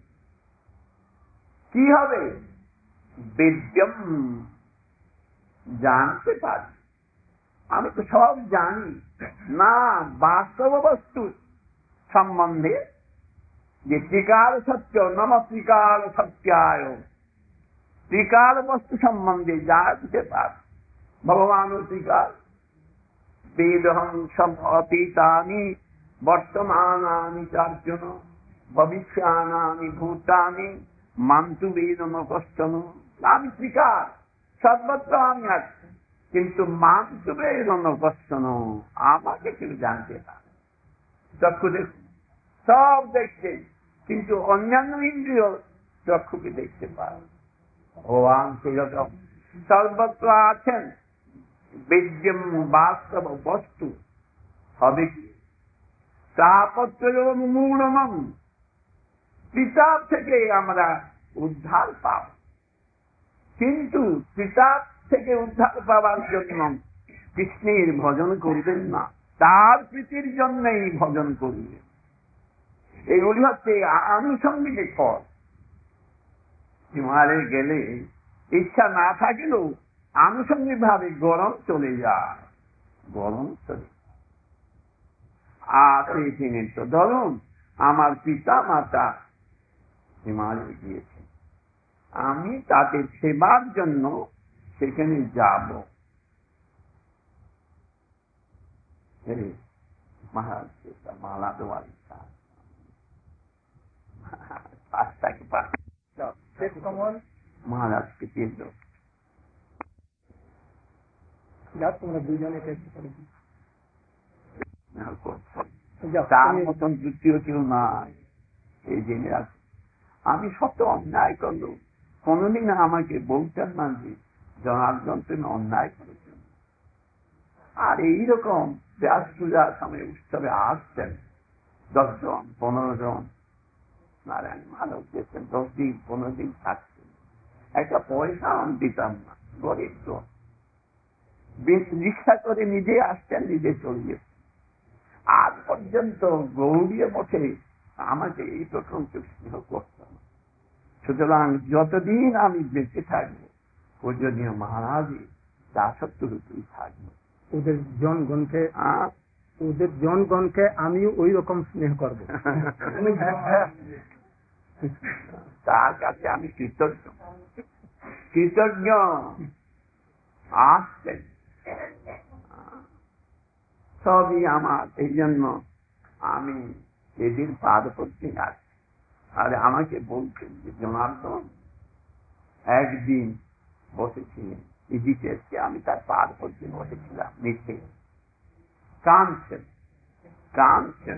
কি হবে? বিদ্যম, জানতে পারি। আমি তো সব জানি না, বাস্তব বস্তু সম্বন্ধে যে ত্রিকাল সত্য, নম ত্রিকাল সত্যায়, ত্রিকাল বস্তু সম্বন্ধে জানতে পারি। ভগবান ত্রিকাল, বেদহং সব অতীতানি বর্তমানানি চার্জুন, ভবিষ্যানানি ভূতানি মান্তু বেদম কষ্টন। আমি ত্রিকাল, সর্বত্র আমি আছি, কিন্তু মান্তু বেদম কষ্টন, আমাকে কেউ জানতে পারে। চক্ষু দেখুন, সব দেখছে, কিন্তু অন্যান্য ইন্দ্রিয় চক্ষুকে দেখতে পারে। ভগবান সেরকম সর্বত্র আছেন। বেদ্যম বাস্তব বস্তু হবে কি? তাপত্র মূলম, পিতাব থেকে আমরা উদ্ধার পাব, কিন্তু পিতাব থেকে উদ্ধার পাওয়ার জন্য কৃষ্ণের ভজন করবেন না, তার প্রীতির জন্যই ভজন করবেন। এগুলি হচ্ছে আনুষঙ্গিক ফল। হিমালয়ে গেলে ইচ্ছা না থাকলেও আনুষঙ্গিক ভাবে গরম চলে যায়, গরম চলে। আর তিনি তো ধরুন আমার পিতা মাতা হিমালয়ে গিয়েছে, আমি তাদের সেবার জন্য সেখানে যাব। মহারাজ মালা দেওয়ার ইচ্ছা, পাঁচটাকে পাঁচ মহারাজকে দিয়ে দেব। তোমরা দুজনে তার মতন দ্বিতীয় কেউ নাই, এই জেনে আছে। আমি শত অন্যায় করলো, কোনদিন আমাকে বলতেন না যে জনার্দন তুমি অন্যায় করেছেন। আর এইরকম ব্যাস পূজার সময় উৎসবে আসছেন দশ জন পনেরো জন নারায়ণ মানব দিয়েছেন, দশ দিন পনেরো দিন থাকছেন, একটা পয়সা আমি দিতাম না, গরিব তো রিক্সা করে নিজে আসছেন, নিজে চলে গেছেন। আজ পর্যন্ত গৌরীয় মঠে আমাকে এই প্রথম স্নেহ করতাম। সুতরাং যতদিন আমি বেঁচে থাকবো পূজনীয় মহারাজই দাসত্ব রূপেই থাকবো। ওদের জনগণকে ওদের জনগণকে আমিও ওই রকম স্নেহ করবো। তার কাছে আমি কৃতজ্ঞ, কৃতজ্ঞ। আসছেন সবই আমার, এই জন্য আমি এদের পাদ পড়তে আসছি। আর আমাকে বলছেন যে জনার্দন একদিন বসেছিলেন ইজিচেসকে, আমি তার পাদ পড়তে বসেছিলাম, নিচে কাঁদছেন কাঁদছেন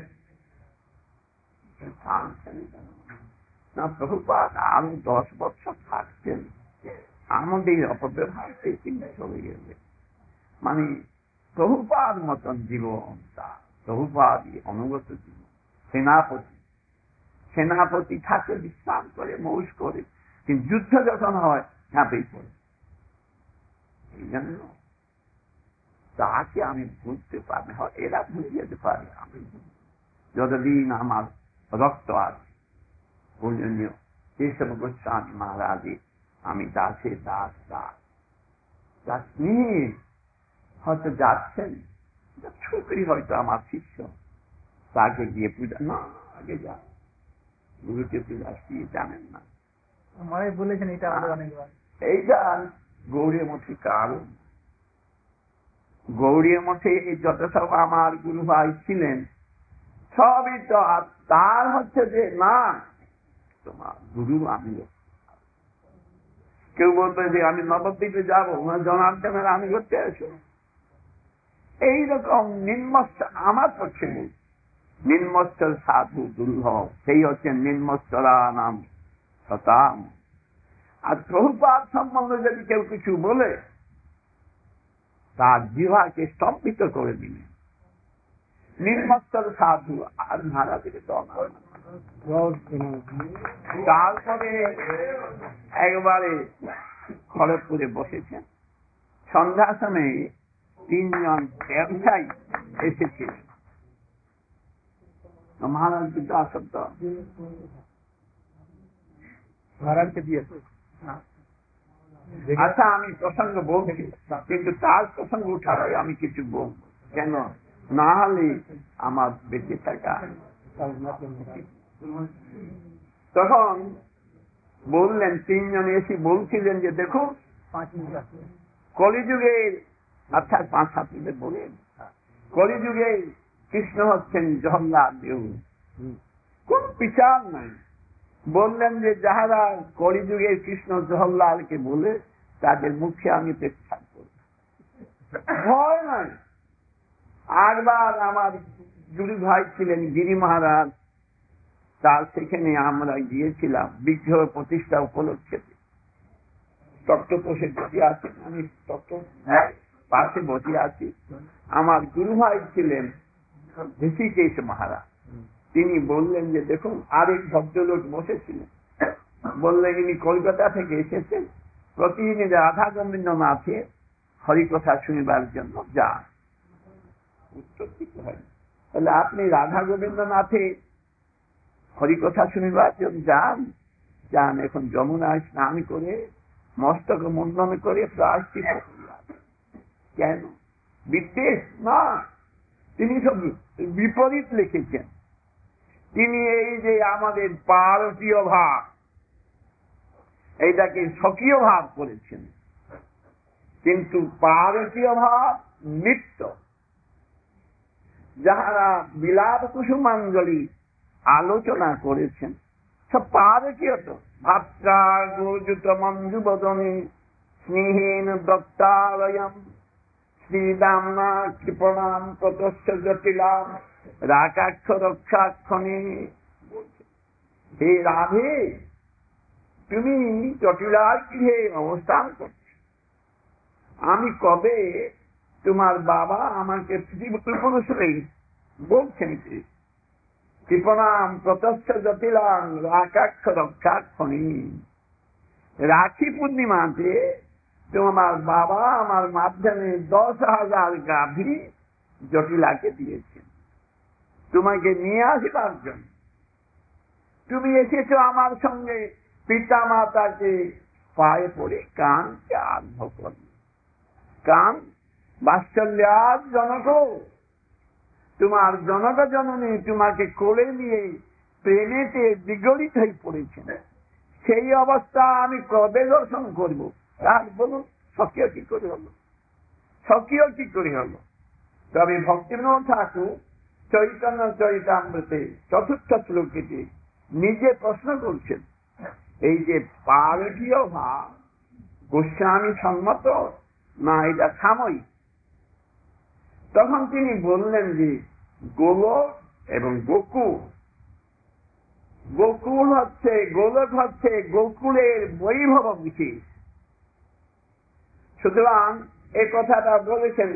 কাঁদছেন না প্রভুপাদ, আমি দশ বছর থাকছেন, আমাদের অপব্যবহার তিনি চলে গেলে। মানে প্রভুপাদ মতন জীবন, তার প্রভুপাদই অনুগত জীবন। সেনাপতি সেনাপতি থাকে, বিশ্রাম করে, মৌজ করে, কিন্তু যুদ্ধ যখন হয় ঝাঁপেই পড়ে। এই জন্য তাকে আমি বুঝতে পারি, এরা ভুলে যেতে পারে, আমি যতদিন আমার রক্ত আছে পূজনীয় কেশব গোস্বামী মহারাজের আমি দাসে দাস দাস দাস নিয়ে হয়তো যাচ্ছেন, ছোকরি হয়তো আমার শিষ্য, তাকে গিয়ে পূজা না, আগে যা গুরুকে পূজা কি জানেন না, আমায় বলেছেন এটা অনেকবার। এইটা গৌড়ীয় মঠে কারণ, গৌড়ীয় মঠে যত সব আমার গুরু ভাই ছিলেন সবই তো, তার হচ্ছে যে না তোমার গুরু আমি। কেউ বলবে যে আমি নবদ্বীপে যাবো, জনার্দনের আমি করতে আসো, এইরকম নিম্নস্থ আমার পক্ষে নেই। নিম্নস্থল সাধু দুর্লভ, সেই হচ্ছে নিম্নস্থলা নাম শতাম। আর প্রভুপাদ সম্বন্ধে যদি কেউ কিছু বলে তার জিহ্বাকে স্তম্ভিত করে দিলে, নির্মত্তর সাধু আর মহারাজের দল। তারপরে একবারে খড়গপুরে বসেছেন। সন্ধ্যা সময়ে তিনজন ব্যবসায়ী এসেছিল মহারাজ বিদ্যাশব্দ মহারাজকে দিয়েছে। আচ্ছা, আমি প্রসঙ্গ বলছি, কিন্তু তার প্রসঙ্গ উঠাবে আমি কিছু বলব, কেন না হলে আমার বেঁচে থাকা। তখন বললেন, তিনজন এসে বলছিলেন যে দেখো কলিযুগের, অর্থাৎ পাঁচ সাত মিনিট বলেন, কলিযুগে কৃষ্ণ হচ্ছেন জহরলাল নেহরু, কোন বিচার নাই। বললেন যে যাহারা কলিযুগের কৃষ্ণ জহরলালকে বলে তাদের মুখে আমি পেচ্ছাপ করব, ভয় নাই। আরবার আমার গুরু ভাই ছিলেন গিরি মহারাজ, তার সেখানে আমরা গিয়েছিলাম বিগ্রহ প্রতিষ্ঠা উপলক্ষে। তক্তপোষে বসে আছেন, আমি তক্ত পাশে বসে আছি। আমার গুরু ভাই ছিলেন ঋষিকেশ মহারাজ, তিনি বললেন যে দেখুন আরেক ভদ্রলোক বসেছিলেন, বললেন ইনি কলকাতা থেকে এসেছেন, প্রতিদিন রাধা গোবিন্দ নাথে হরিকথা শুনিবার জন্য যান। উত্তর দিতে হয়, তাহলে আপনি রাধা গোবিন্দ নাথে হরিকথা শুনিবার জন্য যান, যান এখন যমুনায় স্নান করে মস্তক মুন্ডন করে প্রায়শ্চিত্ত কেন? বিদ্বেষ না, তিনি সব বিপরীত লিখেছেন। তিনি এই যে আমাদের পারকীয় ভাব, এইটাকে স্বকীয় ভাব করেছেন, কিন্তু পারকীয় ভাব নিত্য। যাহারা বিলাপ কুসুমাঞ্জলি আলোচনা করেছেন সব পারকীয় তো। ভাত্রা গোজুত মঞ্জু বদনে স্নেহেন দত্তালয়ম শ্রীদামনা কৃপণাম প্রতস্য জটিলাম রাকাক্ষ রক্ষাক্ষণে। হে রাধে, তুমি জটিলার গৃহে অবস্থান করছো, আমি কবে তোমার বাবা আমাকে পুরুষ বলছেন কি কৃপণাম প্রতস্য জটিলাম রাকাক্ষ রক্ষাক্ষণে। রাখি পূর্ণিমাতে তোমার বাবা আমার মাধ্যমে দশ হাজার গাভী জটিলাকে দিয়েছেন তোমাকে নিয়ে আসবার জন্য। তুমি এসেছো আমার সঙ্গে পিতা মাতাকে পায়ে পড়ে কানকে আরম্ভ করবে। কান বাৎসল্যাদ জনক, তোমার জনক জননী তোমাকে কোলে নিয়ে প্রেমেতে বিগলিত হয়ে পড়েছেন। সেই অবস্থা আমি কবে দর্শন করব? তার বলুন, স্বকীয় কি করে হলো? স্বকীয় কি করে হলো? তবে ভক্তিবিনোদ ঠাকুর চৈতন্য চরিতামৃতে চতুর্থ শ্লোকেতে নিজে প্রশ্ন করছেন, এই যে পারকীয় ভাব গোস্বামী সম্মত না এটা সাময়িক? তখন তিনি বললেন যে গোলক এবং গোকুল, গোকুল হচ্ছে গোলক হচ্ছে গোকুলের বৈভব বিশেষ। সুতরাং এই কথাটা বলেছেন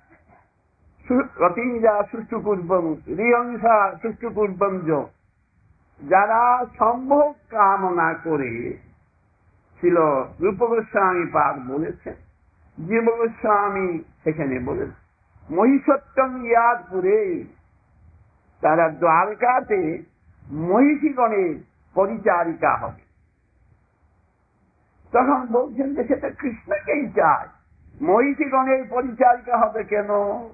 রতিঞ্জা সুষ্ঠু পূর্বং রিহংসা সুষ্ঠু পূর্বং, যারা সম্ভোগ কামনা করে ছিল রূপ গোস্বামী পাদ বলেছেন, জীব গোস্বামী সেখানে বলেছেন মহিষোত্তম ইয়াদপুরে, তারা দ্বারকাতে মহিষীগণের পরিচারিকা হবে। তখন বলছেন যে সেটা কৃষ্ণকেই চায়, মহিষীগণের পরিচারিকা হবে কেন?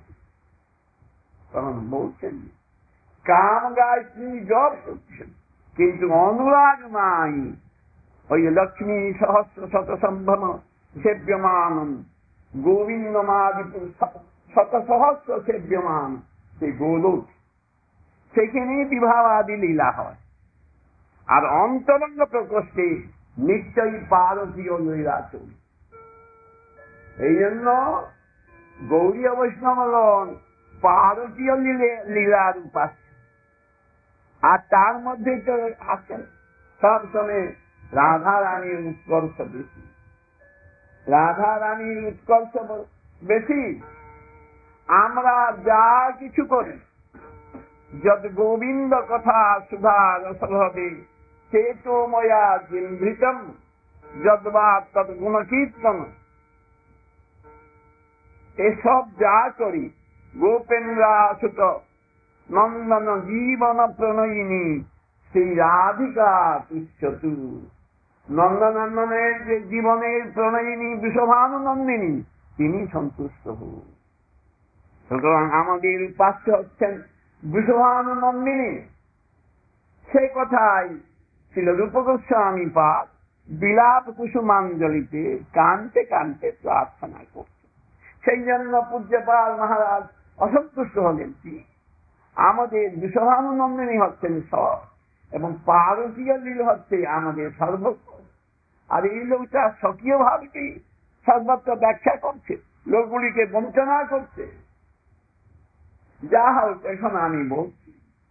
তখন বলছেন কাম গায়ত্রী জপ করছেন, কিন্তু অনুরাগ নাই। ওই লক্ষ্মী সহস্র শত সম্ভ্রম সেব্যমান গোবিন্দ মাদিপুর শত সহস্র সেব্যমান সেই গোলোক, সেখানে বিবাহাদি লীলা হয়। আর অন্তরঙ্গ প্রকোষ্ঠে নিশ্চয়ই পারকীয় লীলা চলে। এই জন্য গৌরী বৈষ্ণবগণ পারকীয় লীলার উপাস্য। আর তার মধ্যে তো আছেন সব সময় রাধা রানীর উৎকর্ষ বেশি, রাধা রানীর উৎকর্ষ বেশি। আমরা যা কিছু করি যদ গোবিন্দ কথা সুধা রসভবে চেতোময়া জিনভৃতম যদ্বা তদ গুণ কীর্তন। এসব যা করি গোপেন্দ্রাসুত নন্দন জীবন প্রণয়িনী শ্রী রাধিকা তুচ্ছতু। নন্দনন্দনের যে জীবনের প্রণয়িনী বৃষভানুনন্দিনী তিনি সন্তুষ্ট হন। সুতরাং আমাদের উপাস্য হচ্ছেন বৃষভানুনন্দিনী। সে কথাই ছিল রূপ গোস্বামী পাদ বিলাপ কুসুমাঞ্জলিতে কানতে কানতে প্রার্থনা করতেন। সেই জন্য পূজ্যপাল মহারাজ অসন্তুষ্ট হলেন কি আমাদের বৃষভানুনন্দিনী হচ্ছেন সব এবং পারসীয় লীল হচ্ছে আমাদের সর্বস্ব। আর এই লোকটা স্বকীয় ভাবকে সর্বত্র ব্যাখ্যা করছে, লোকগুলিকে বঞ্চনা করছে। যা হোক এখন আমি বলছি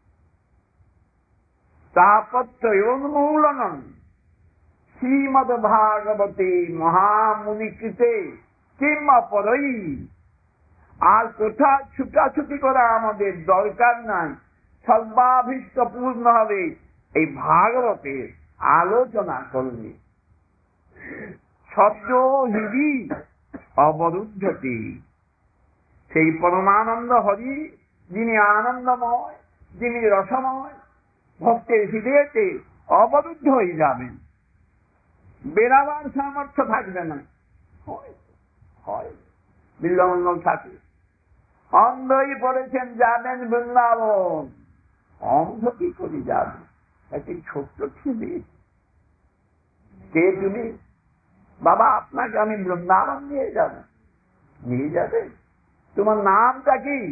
তাপত্রয়োন্মূলনম শ্রীমদ ভাগবতে মহামুনিকৃতে কিম অপরই। আর কোথা ছুটাছুটি করা আমাদের দরকার নাই, সর্বাভীষ্ট পূর্ণ হবে এই ভাগবতের আলোচনা করলে। সত্য হৃদি অবরুদ্ধতি। সেই পরমানন্দ হরি যিনি আনন্দময়, যিনি রসময়, ভক্তের হৃদয়তে অবরুদ্ধ হয়ে যাবেন, বেরাবার সামর্থ্য থাকবে না। হয় বিল্লমঙ্গল ঠাকুর অন্ধই পড়েছেন, যাবেন বৃন্দাবন। অন্ধ কি করে যাবে? একটি ছোট্ট ছেলে, কে তুমি? বাবা আপনাকে আমি বৃন্দাবন নিয়ে যাব। নিয়ে যাবে? তোমার নামটা কি?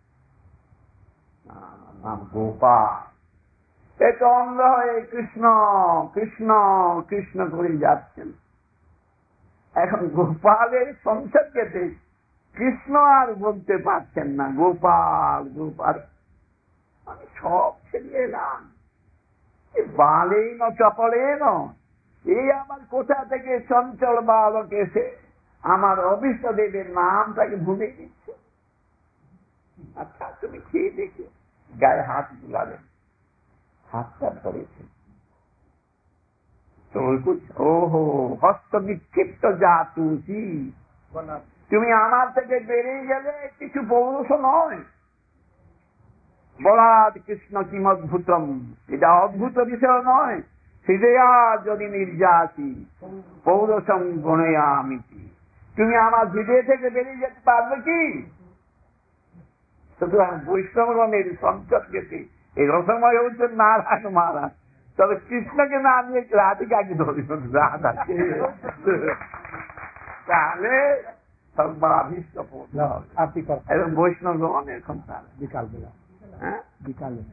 নাম গোপাল। এত অন্ধ হয়ে কৃষ্ণ কৃষ্ণ কৃষ্ণ করে যাচ্ছেন। এখন গোপালের সংসর্গেতে কৃষ্ণ আর বলতে পারছেন না, গোপাল গোপাল। আমি সব ছেড়ে এলাম, বালেই ন চপলে ন। এই আমার কোথা থেকে চঞ্চল বালক এসে আমার অভিষ্ট দেবের নামটাকে ভুলে দিচ্ছে। আচ্ছা তুমি খেয়ে দেখে গায়ে হাত বুলালেন, হাতটা ধরেছে। ওহো হস্ত বিক্ষিপ্ত যা তুই, তুমি আমার থেকে বেরিয়ে গেলে কিছু পৌরুষ নয়। বলাদ কৃষ্ণ কিম অদ্ভুতম, এটা অদ্ভুত বিষয় নয়। হৃদয়া যদি নির্যাতি পৌরসম গণয়ামিতি। তুমি আমার হৃদয় থেকে বেরিয়ে যেতে পারবে কি? সুতরাং বৈষ্ণবগণের সংসর্গেতে এই রসময় হচ্ছে নারায়ণ মহারাজ। তবে কৃষ্ণকে না নিয়ে রাধিকাকে ধরি রাধাকে, তাহলে সর্বাভীষ্ট পূর্ণ এবং বৈষ্ণবগণের সন্তান। বিকাল বেলা বিকালে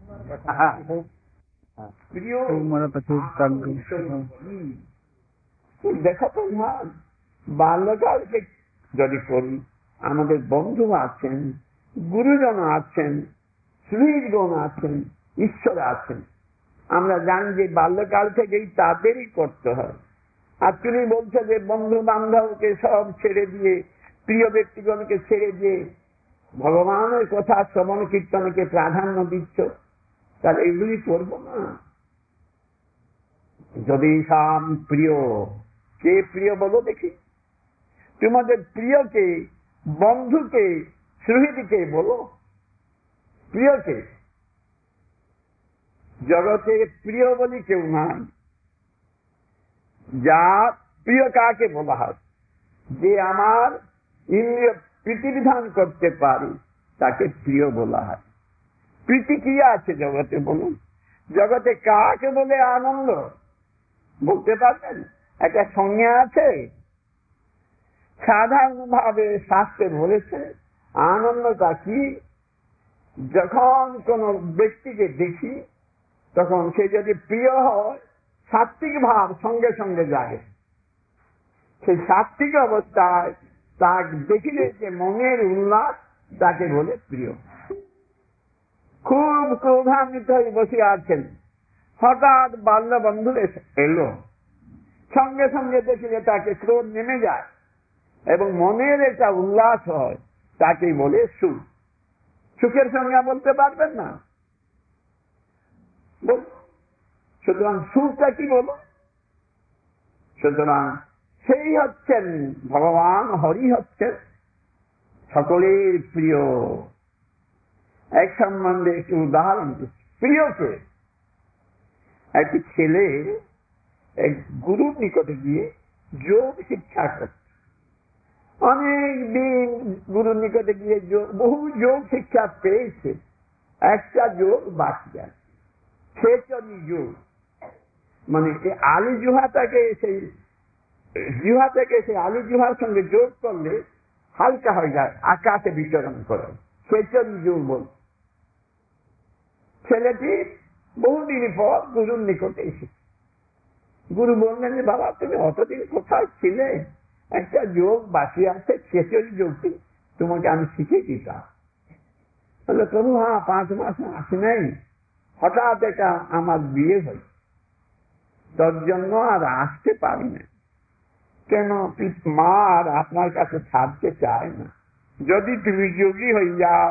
দেখা তো না। বাল্যকালকে যদি করি, আমাদের বন্ধু আছেন, গুরুজন আছেন, শ্রীগণ আছেন, ঈশ্বর আছেন। আমরা জানি যে বাল্যকাল থেকেই তাদেরই করতে হয়। আর তুমি বলছো যে বন্ধু বান্ধবকে সব ছেড়ে দিয়ে, প্রিয় ব্যক্তিগণকে ছেড়ে দিয়ে ভগবানের কথা শ্রবণ কীর্তনকে প্রাধান্য দিচ্ছ, তাহলে এগুলি করবো না। যদি সাম প্রিয়, কে প্রিয় বলো দেখি? তোমাদের প্রিয়কে, বন্ধুকে, সুহৃদকে বলো। প্রিয়কে জগতে প্রিয় বলি কেউ নাই। যা প্রিয় কাকে বলা হয়? যে আমার ইন্দ্রিয় প্রীতিবিধান করতে পারি তাকে প্রিয় বলা হয়। প্রীতি কি আছে জগতে বলুন? জগতে কাকে বলে আনন্দ বলতে পারবেন? একটা সংজ্ঞা আছে? সাধারণ ভাবে শাস্ত্রে বলেছে আনন্দটা কি? যখন কোন ব্যক্তিকে দেখি তখন সে যদি প্রিয় হয়, সাত্বিক ভাব সঙ্গে সঙ্গে জাগে। সেই সাত্বিক অবস্থায় তাকে দেখিলে যে মনের উল্লাস, তাকে বলে প্রিয়। খুব ক্রোধান্বিত হয়ে বসে আছেন, হঠাৎ বাল্য বন্ধু এলো, সঙ্গে সঙ্গে দেখিলে তাকে ক্রোধ নেমে যায় এবং মনের একটা উল্লাস হয়, তাকেই বলে সুখ। সুখের সংজ্ঞা বলতে পারবেন না? সুতরাং সুখটা কি বলো? সুতরাং সেই হচ্ছেন ভগবান হরি, হচ্ছেন সকলের প্রিয়। এক সম্বন্ধে একটি উদাহরণ দিচ্ছি। প্রিয়কে একটি ছেলে এক গুরুর নিকটে গিয়ে যোগ শিক্ষা করত। অনেক দিন গুরুর নিকটে গিয়ে বহু যোগ শিক্ষা পেয়েছে, একটা যোগ বাকি আছে, খেচরি যোগ। মানে এই আলু জুহাটাকে সেই জিহা থেকে সেই আলু জুহার সঙ্গে যোগ করলে হালকা হয়ে যায়, আকাশে বিচরণ করে, খেচরি যোগ বল। ছেলেটি বহুদিন পর গুরুর নিকটে এসেছে। গুরু বললেন যে বাবা তুমি অতদিন কোথায় ছিলে, একটা যোগ বাকি আছে, খেচরি যোগটি তোমাকে আমি শিখিয়ে দিতাম। বললো প্রভু হ্যাঁ পাঁচ মাস আসি নাই, হঠাৎ এটা আমার বিয়ে হয়েছে, তার জন্য আর আসতে পারি না। কেন? মা আর আপনার কাছে ছাড়তে চায় না। যদি তুমি যোগী হয়ে যাও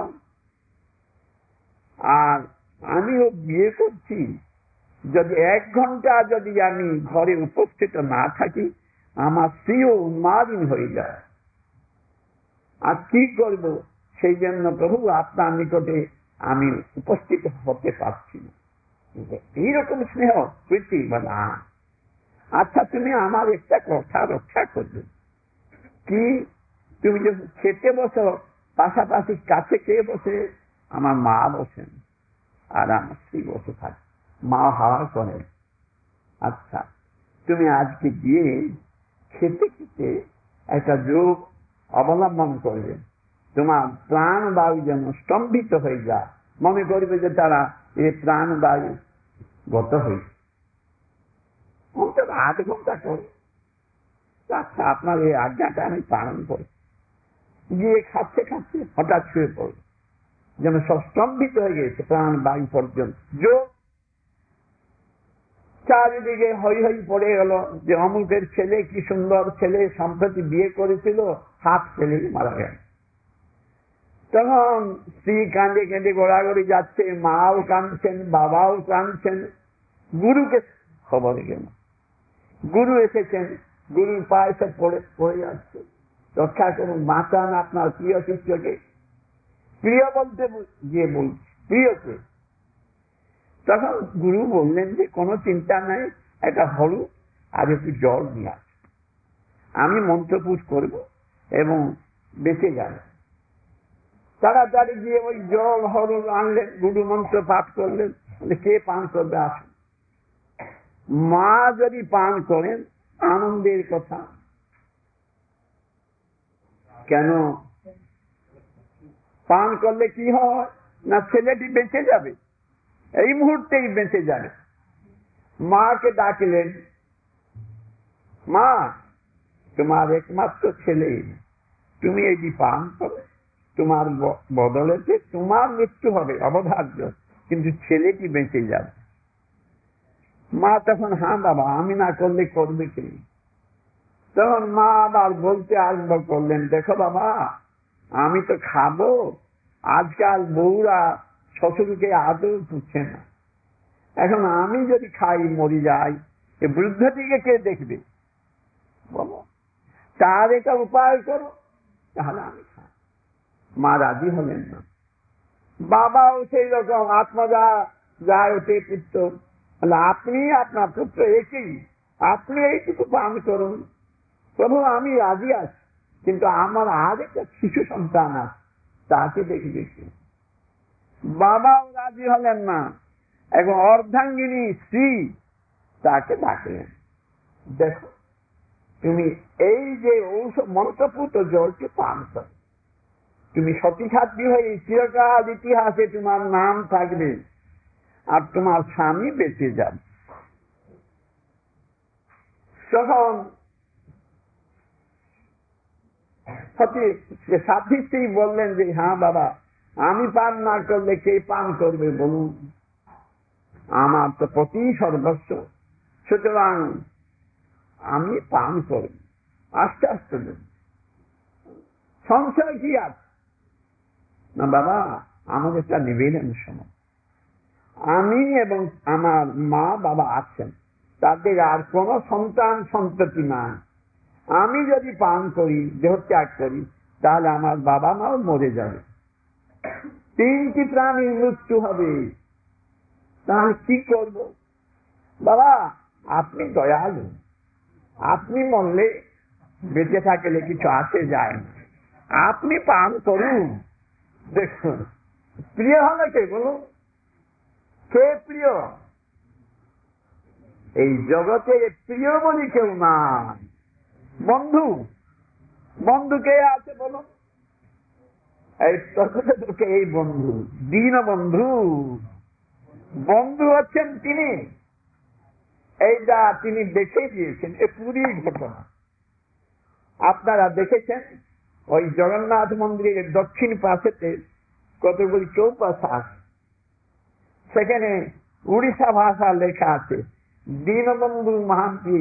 আর আমিও বিয়ে করছি, যদি এক ঘন্টা যদি আমি ঘরে উপস্থিত না থাকি আমার স্ত্রীও উন্মাদিন হয়ে যায়। আর কি করব? সেই জন্য প্রভু আপনার নিকটে আমি উপস্থিত হতে পারছি না। এইরকম স্নেহ প্রীতি বলা। আচ্ছা তুমি আমার একটা কথা রক্ষা করবে কি? তুমি যখন খেতে বসো পাশাপাশি কাছে কে বসে? আমার মা বসেন আর আমার স্ত্রী বসে থাকে, মা হাওয়া করেন। আচ্ছা তুমি আজকে গিয়ে খেতে খেতে একটা যোগ অবলম্বন করবে, তোমার প্রাণ বায়ু যেন স্তম্ভিত হয়ে যায়, মনে করবে যে তারা এই প্রাণ বায়ু গত হয়েছে। অন্তত আধ ঘন্টা করে। আচ্ছা আপনার এই আজ্ঞাটা আমি পালন করি। গিয়ে খাচ্ছে খাচ্ছে হঠাৎ শুয়ে পড়ল, যেন সব স্তম্ভিত হয়ে গেছে প্রাণ বায়ু পর্যন্ত। যোগ চারিদিকে হই হই পড়ে গেল যে অমুকের ছেলে কি সুন্দর ছেলে, সম্প্রতি বিয়ে করেছিল, হাত ছেলে মারা গেল। তখন স্ত্রী কাঁদে কেঁদে গোড়াগড়ি যাচ্ছে, মাও কাঁদছেন, বাবাও কাঁদছেন। গুরুকে খবর গেল, গুরু এসেছেন, গুরুর পায়ে সব পড়ে পড়ে যাচ্ছে, রক্ষা করুন, বাঁচান আপনার প্রিয় শিষ্যকে। প্রিয় বলতে গিয়ে বলছি প্রিয়কে। তখন গুরু বললেন যে কোনো চিন্তা নাই, একটা হলুদ আর একটু জল নিয়ে আস, আমি মন্ত্রপুট করব এবং বেঁচে যাবে। তাড়াতাড়ি গিয়ে ওই জল হলুদ আনলেন, গুরু মন্ত্র পাঠ করলেন। কে পান করবে? আসুন। মা যদি পান করেন আনন্দের কথা। কেন? পান করলে কি হয় না ছেলেটি বেঁচে যাবে, এই মুহূর্তেই বেঁচে যাবে। মাকে ডাকলেন, মা তোমার একমাত্র ছেলে, তুমি এটি পান করো, তোমার বদলেতে তোমার মৃত্যু হবে অবধার্য, কিন্তু ছেলেটি বেঁচে যাবে। মা তখন হ্যাঁ বাবা আমি না করলে করবে কে? তখন মা আবার বলতে আরম্ভ করলেন, দেখো বাবা আমি তো খাবো, আজকাল বউরা শ্বশুরকে আদৌ পুচ্ছে না, এখন আমি যদি খাই মরি যাই এ বৃদ্ধটিকে কে দেখবে? বাবা তার এটা উপায় করো, তাহলে আমি খাই। মা রাজি হলেন না। বাবাও সেই রকম আত্মজা যায় ওঠে পুত্র, আপনি আপনার পুত্র একই, আপনি এইটুকু পান করুন। প্রভু আমি রাজি আছি, কিন্তু আমার আর একটা শিশু সন্তান আছে, তাকে দেখি দেখি। বাবাও রাজি হলেন না। এখন অর্ধাঙ্গিনী স্ত্রী তাকে ডাকলেন, দেখো তুমি এই যে ঔষধ মন্ত্রপুত জলকে পান কর, তুমি সতীসাধ্বী হয়ে চিরকাল ইতিহাসে তোমার নাম থাকবে আর তোমার স্বামী বেঁচে যাবে। তখন সাথী স্ত্রী বললেন যে হ্যাঁ বাবা আমি পান না করলে কে পান করবে বলুন, আমার তো প্রতি সর্বস্ব, সুতরাং আমি পান করব। আস্তে আস্তে সংশয় কি আছে না বাবা, আমাদের একটা নিবেদন সময়, আমি এবং আমার মা বাবা আছেন, তাদের আর কোন সন্তান সন্ততি নাই। আমি যদি পান করি, দেহত্যাগ করি, তাহলে আমার বাবা মাও মরে যাবে, তিনটি প্রাণীর মৃত্যু হবে। তাহলে কি করব? বাবা আপনি দয়ালু, আপনি মরলে বেঁচে থাকলে কিছু আসে যায় না, আপনি পান করুন। দেখুন প্রিয় হলে কে বলুন, কে প্রিয়? এই জগতে প্রিয় বলি কেউ না। বন্ধু, বন্ধু কে আছে বলুন? এই প্রকৃতপক্ষে এই বন্ধু, দীন বন্ধু। বন্ধু হচ্ছেন তিনি, এইটা তিনি দেখে দিয়েছেন। এ পুরী ঘটনা আপনারা দেখেছেন। ওই জগন্নাথ মন্দিরের দক্ষিণ পাশেতে কতগুলি চৌপাশা আছে, সেখানে উড়িষ্যা ভাষা লেখা আছে দীনবন্ধু মহান্তি।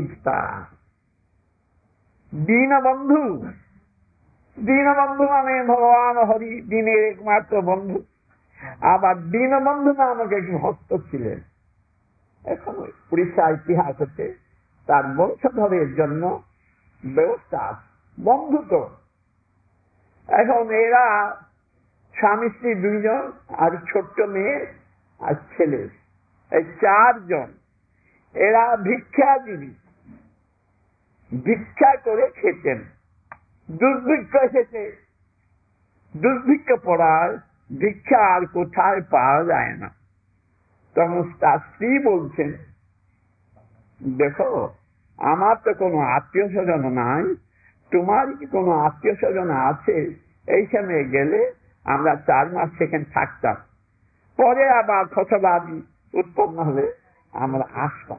দীনবন্ধু, দীনবন্ধু মানে ভগবান হরি দীনের একমাত্র বন্ধু। আবার দীনবন্ধু নামক এক ভক্ত ছিলেন। এখন উড়িষ্যা ইতিহাস হচ্ছে তার বংশধরের জন্য ব্যবস্থা আছে, বন্ধু তো। এখন এরা স্বামী স্ত্রী দুইজন আর ছোট্ট মেয়ে আর ছেলে, এই চারজন এরা ভিক্ষাজীবী, ভিক্ষা করে খেতেন। দুর্ভিক্ষ এসেছে, দুর্ভিক্ষ পড়ায় ভিক্ষা আর কোথায় পাওয়া যায় না। তখন তার স্ত্রী বলছেন, দেখো আমার তো কোনো আত্মীয় স্বজন নাই, তোমার কি কোনো আত্মীয় স্বজন আছে? এই সময় গেলে আমরা চার মাস সেখানে থাকতাম, পরে আবার ফসলাদি উৎপন্ন হলে আমরা আসতাম।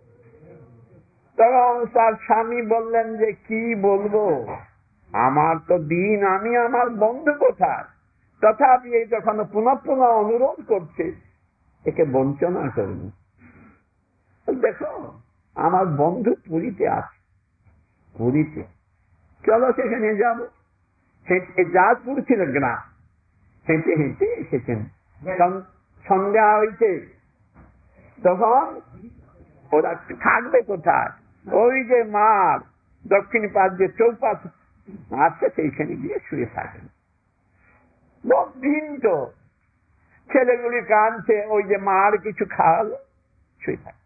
তখন তার স্বামী বললেন যে কি বলবো, আমার তো দিন, আমি আমার বন্ধু কোথায়? তথাপি এই যখন পুনঃ পুনঃ অনুরোধ করছে, একে বঞ্চনা করবো। দেখো আমার বন্ধু পুরীতে আছে, পুরীতে চলো সেখানে যাবো। হেঁটে যাজপুর ছিল গ্রাম, হেঁটে হেঁটে এসেছেন। সন্ধ্যা হইতে তখন ওরা থাকবে কোথায়? ওই যে মার দক্ষিণ পাশ যে চৌপাশ আছে সেইখানে গিয়ে শুয়ে থাকেন। দিন তো ছেলেগুলি কাঁদছে, ওই যে মার কিছু খাওয়ালো, শুয়ে থাকে।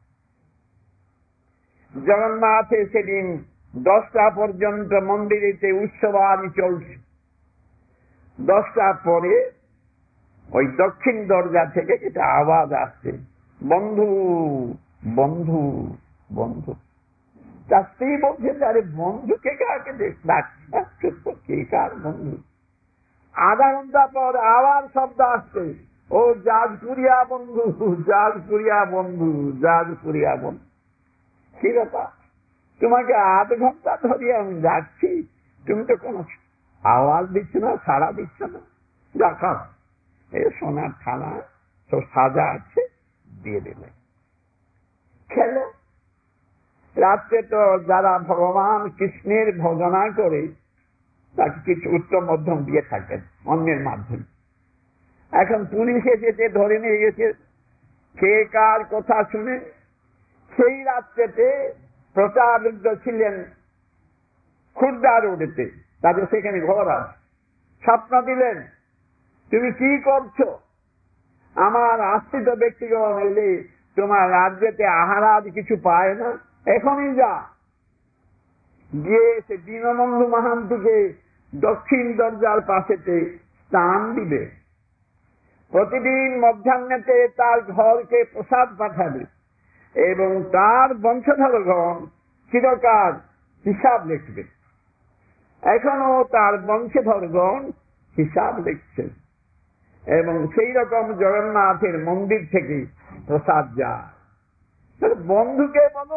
জগন্নাথে সেদিন দশটা পর্যন্ত মন্দিরেতে উৎসব আদি চলছে। দশটা পরে ওই দক্ষিণ দরজা থেকে যেটা আওয়াজ আসছে, বন্ধু বন্ধু বন্ধু। তার স্ত্রী বলছে, আরে বন্ধুকে কাকে ডাকছে? কে কার বন্ধু? আধা ঘন্টা পর আবার শব্দ আসছে, ও জাজপুরিয়া বন্ধু, জাজপুরিয়া বন্ধু, জাজপুরিয়া বন্ধু। কি ব্যাপার? তোমাকে আধ ঘন্টা ধরে আমি ডাকছি, তুমি তো কোনো আওয়াজ দিচ্ছ না, সাড়া দিচ্ছ না। দেখো এই সোনার থানা সব সাজা আছে, দিয়ে দিলে খেলো। রাত্রে তো যারা ভগবান কৃষ্ণের ভজনা করে তাকে কিছু উত্তম মধ্যম দিয়ে থাকেন অন্যের মাধ্যমে। এখন পুলিশ এসেছে, ধরে নিয়ে গেছে। কে কার কথা শুনে সেই রাত্রেতে প্রতারুদ্ধ ছিলেন খুর্দা রোডেতে, তাদের সেখানে ঘর আছে। স্বপ্ন দিলেন, তুমি কি করছো? আমার আশ্রিত ব্যক্তিগণ এলে তোমার রাজ্যেতে আহার আদি কিছু পায় না, এখনই যা গিয়ে সে দীনবন্ধু মহান্তিকে দক্ষিণ দরজার পাশেতে স্থান দিবে। প্রতিদিন মধ্যাহ্নেতে তার ঘরকে প্রসাদ পাঠাবে এবং তার বংশধরগণ চিরকাল হিসাব লিখবে। এখনো তার বংশধরগণ হিসাব লিখছেন এবং সেই রকম জগন্নাথের মন্দির থেকে প্রসাদ যায়। বন্ধুকে বলো,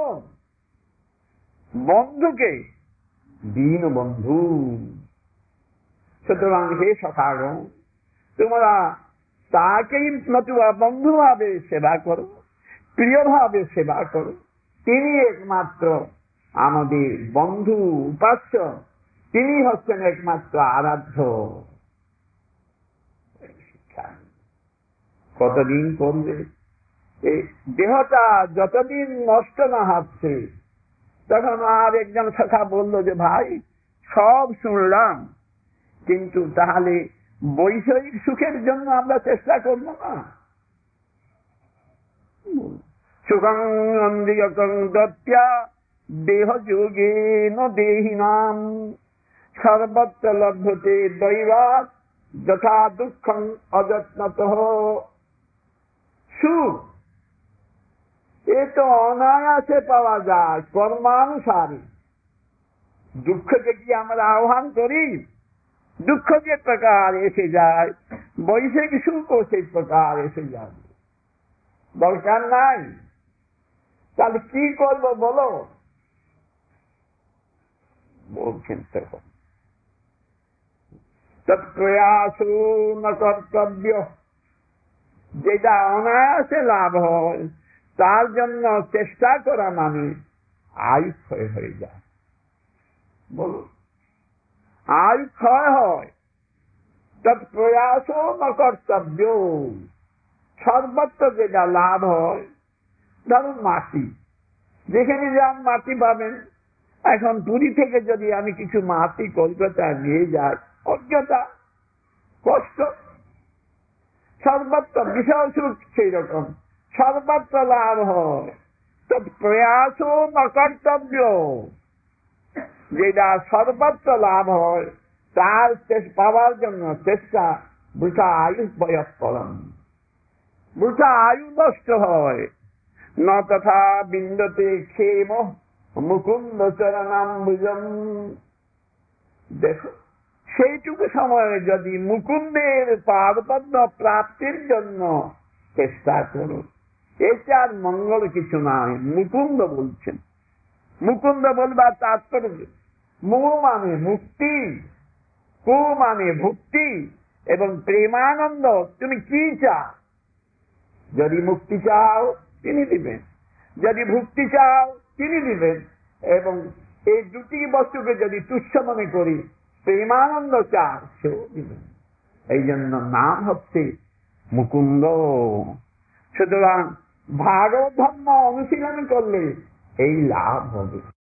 বন্ধুকে দীন বন্ধু। সুতরাং হে সখাগণ, তোমরা তাকেই নতুবা বন্ধু ভাবে সেবা করো, প্রিয় ভাবে সেবা করো। তিনি একমাত্র আমাদের বন্ধু, উপাস্য, তিনি হচ্ছেন একমাত্র আরাধ্য। কতদিন করবে? এই দেহটা যতদিন নষ্ট না হচ্ছে, তখন আর একজন সখা বললো যে ভাই সব শুনলাম, কিন্তু তাহলে বৈষয়িক সুখের জন্য আমরা চেষ্টা করবো না? সুখং অন্দিয়কং দত্যা দেহ যোগে ন দেহিনাম সর্বত্র লভ্যতে দৈবাৎ যথা দুঃখং অযত্নতঃ। সুখ এ তো অনায়াসে পাওয়া যায় কর্মানুসারে। দুঃখকে কি আমরা আহ্বান করি? দুঃখ যে প্রকার এসে যায়, বৈষয়িক সুখও সেই প্রকার এসে যাবে, দরকার নাই। তাহলে কি করবো বলো? বলছেন তখন তৎপ্রয়াস ন কর্তব্য, যেটা অনায়াসে লাভ হয় তার জন্য চেষ্টা করা মানে আয়ু ক্ষয় হয়ে যায়। বলো, আয়ু ক্ষয় হয়। তৎপ্রয়াস ন কর্তব্য, সর্বত্র যেটা লাভ হয়, ধরুন মাটি, যেখানে যান মাটি পাবেন। এখন পুরী থেকে যদি আমি কিছু মাটি কলকাতা নিয়ে যাই, অজ্ঞতা, কষ্ট। সর্বত্র বিষয় সুখ সেই রকম, সর্বত্র লাভ হয়। তৎপ্রয়াস ন কর্তব্য, যেটা সর্বত্র লাভ হয় তার পাওয়ার জন্য চেষ্টা বৃথা আয়ু বয়স করণ, বৃথা আয়ু নষ্ট হয়। ন তথা বিন্দতে ক্ষেম মুকুন্দ চরণাম্বুজম। দেখো, সেইটুকু সময়ে যদি মুকুন্দের পাদপদ্ম প্রাপ্তির জন্য চেষ্টা করো, এটার মঙ্গল কিছু নয়। মুকুন্দ বলছেন, মুকুন্দ বলবার তাৎপর্য মু মানে মুক্তি, কু মানে ভক্তি এবং প্রেমানন্দ। তুমি কি চাও? যদি মুক্তি চাও তিনি দিবেন, যদি ভক্তি চাও তিনি দিবেন, এবং এই দুটি বস্তুকে যদি তুচ্ছ মনে করি, প্রেমানন্দ চাও সেও দিবেন। এই জন্য নাম হচ্ছে মুকুন্দ। সুতরাং ভাগবত ধর্ম অনুশীলন করলে এই লাভ হবে।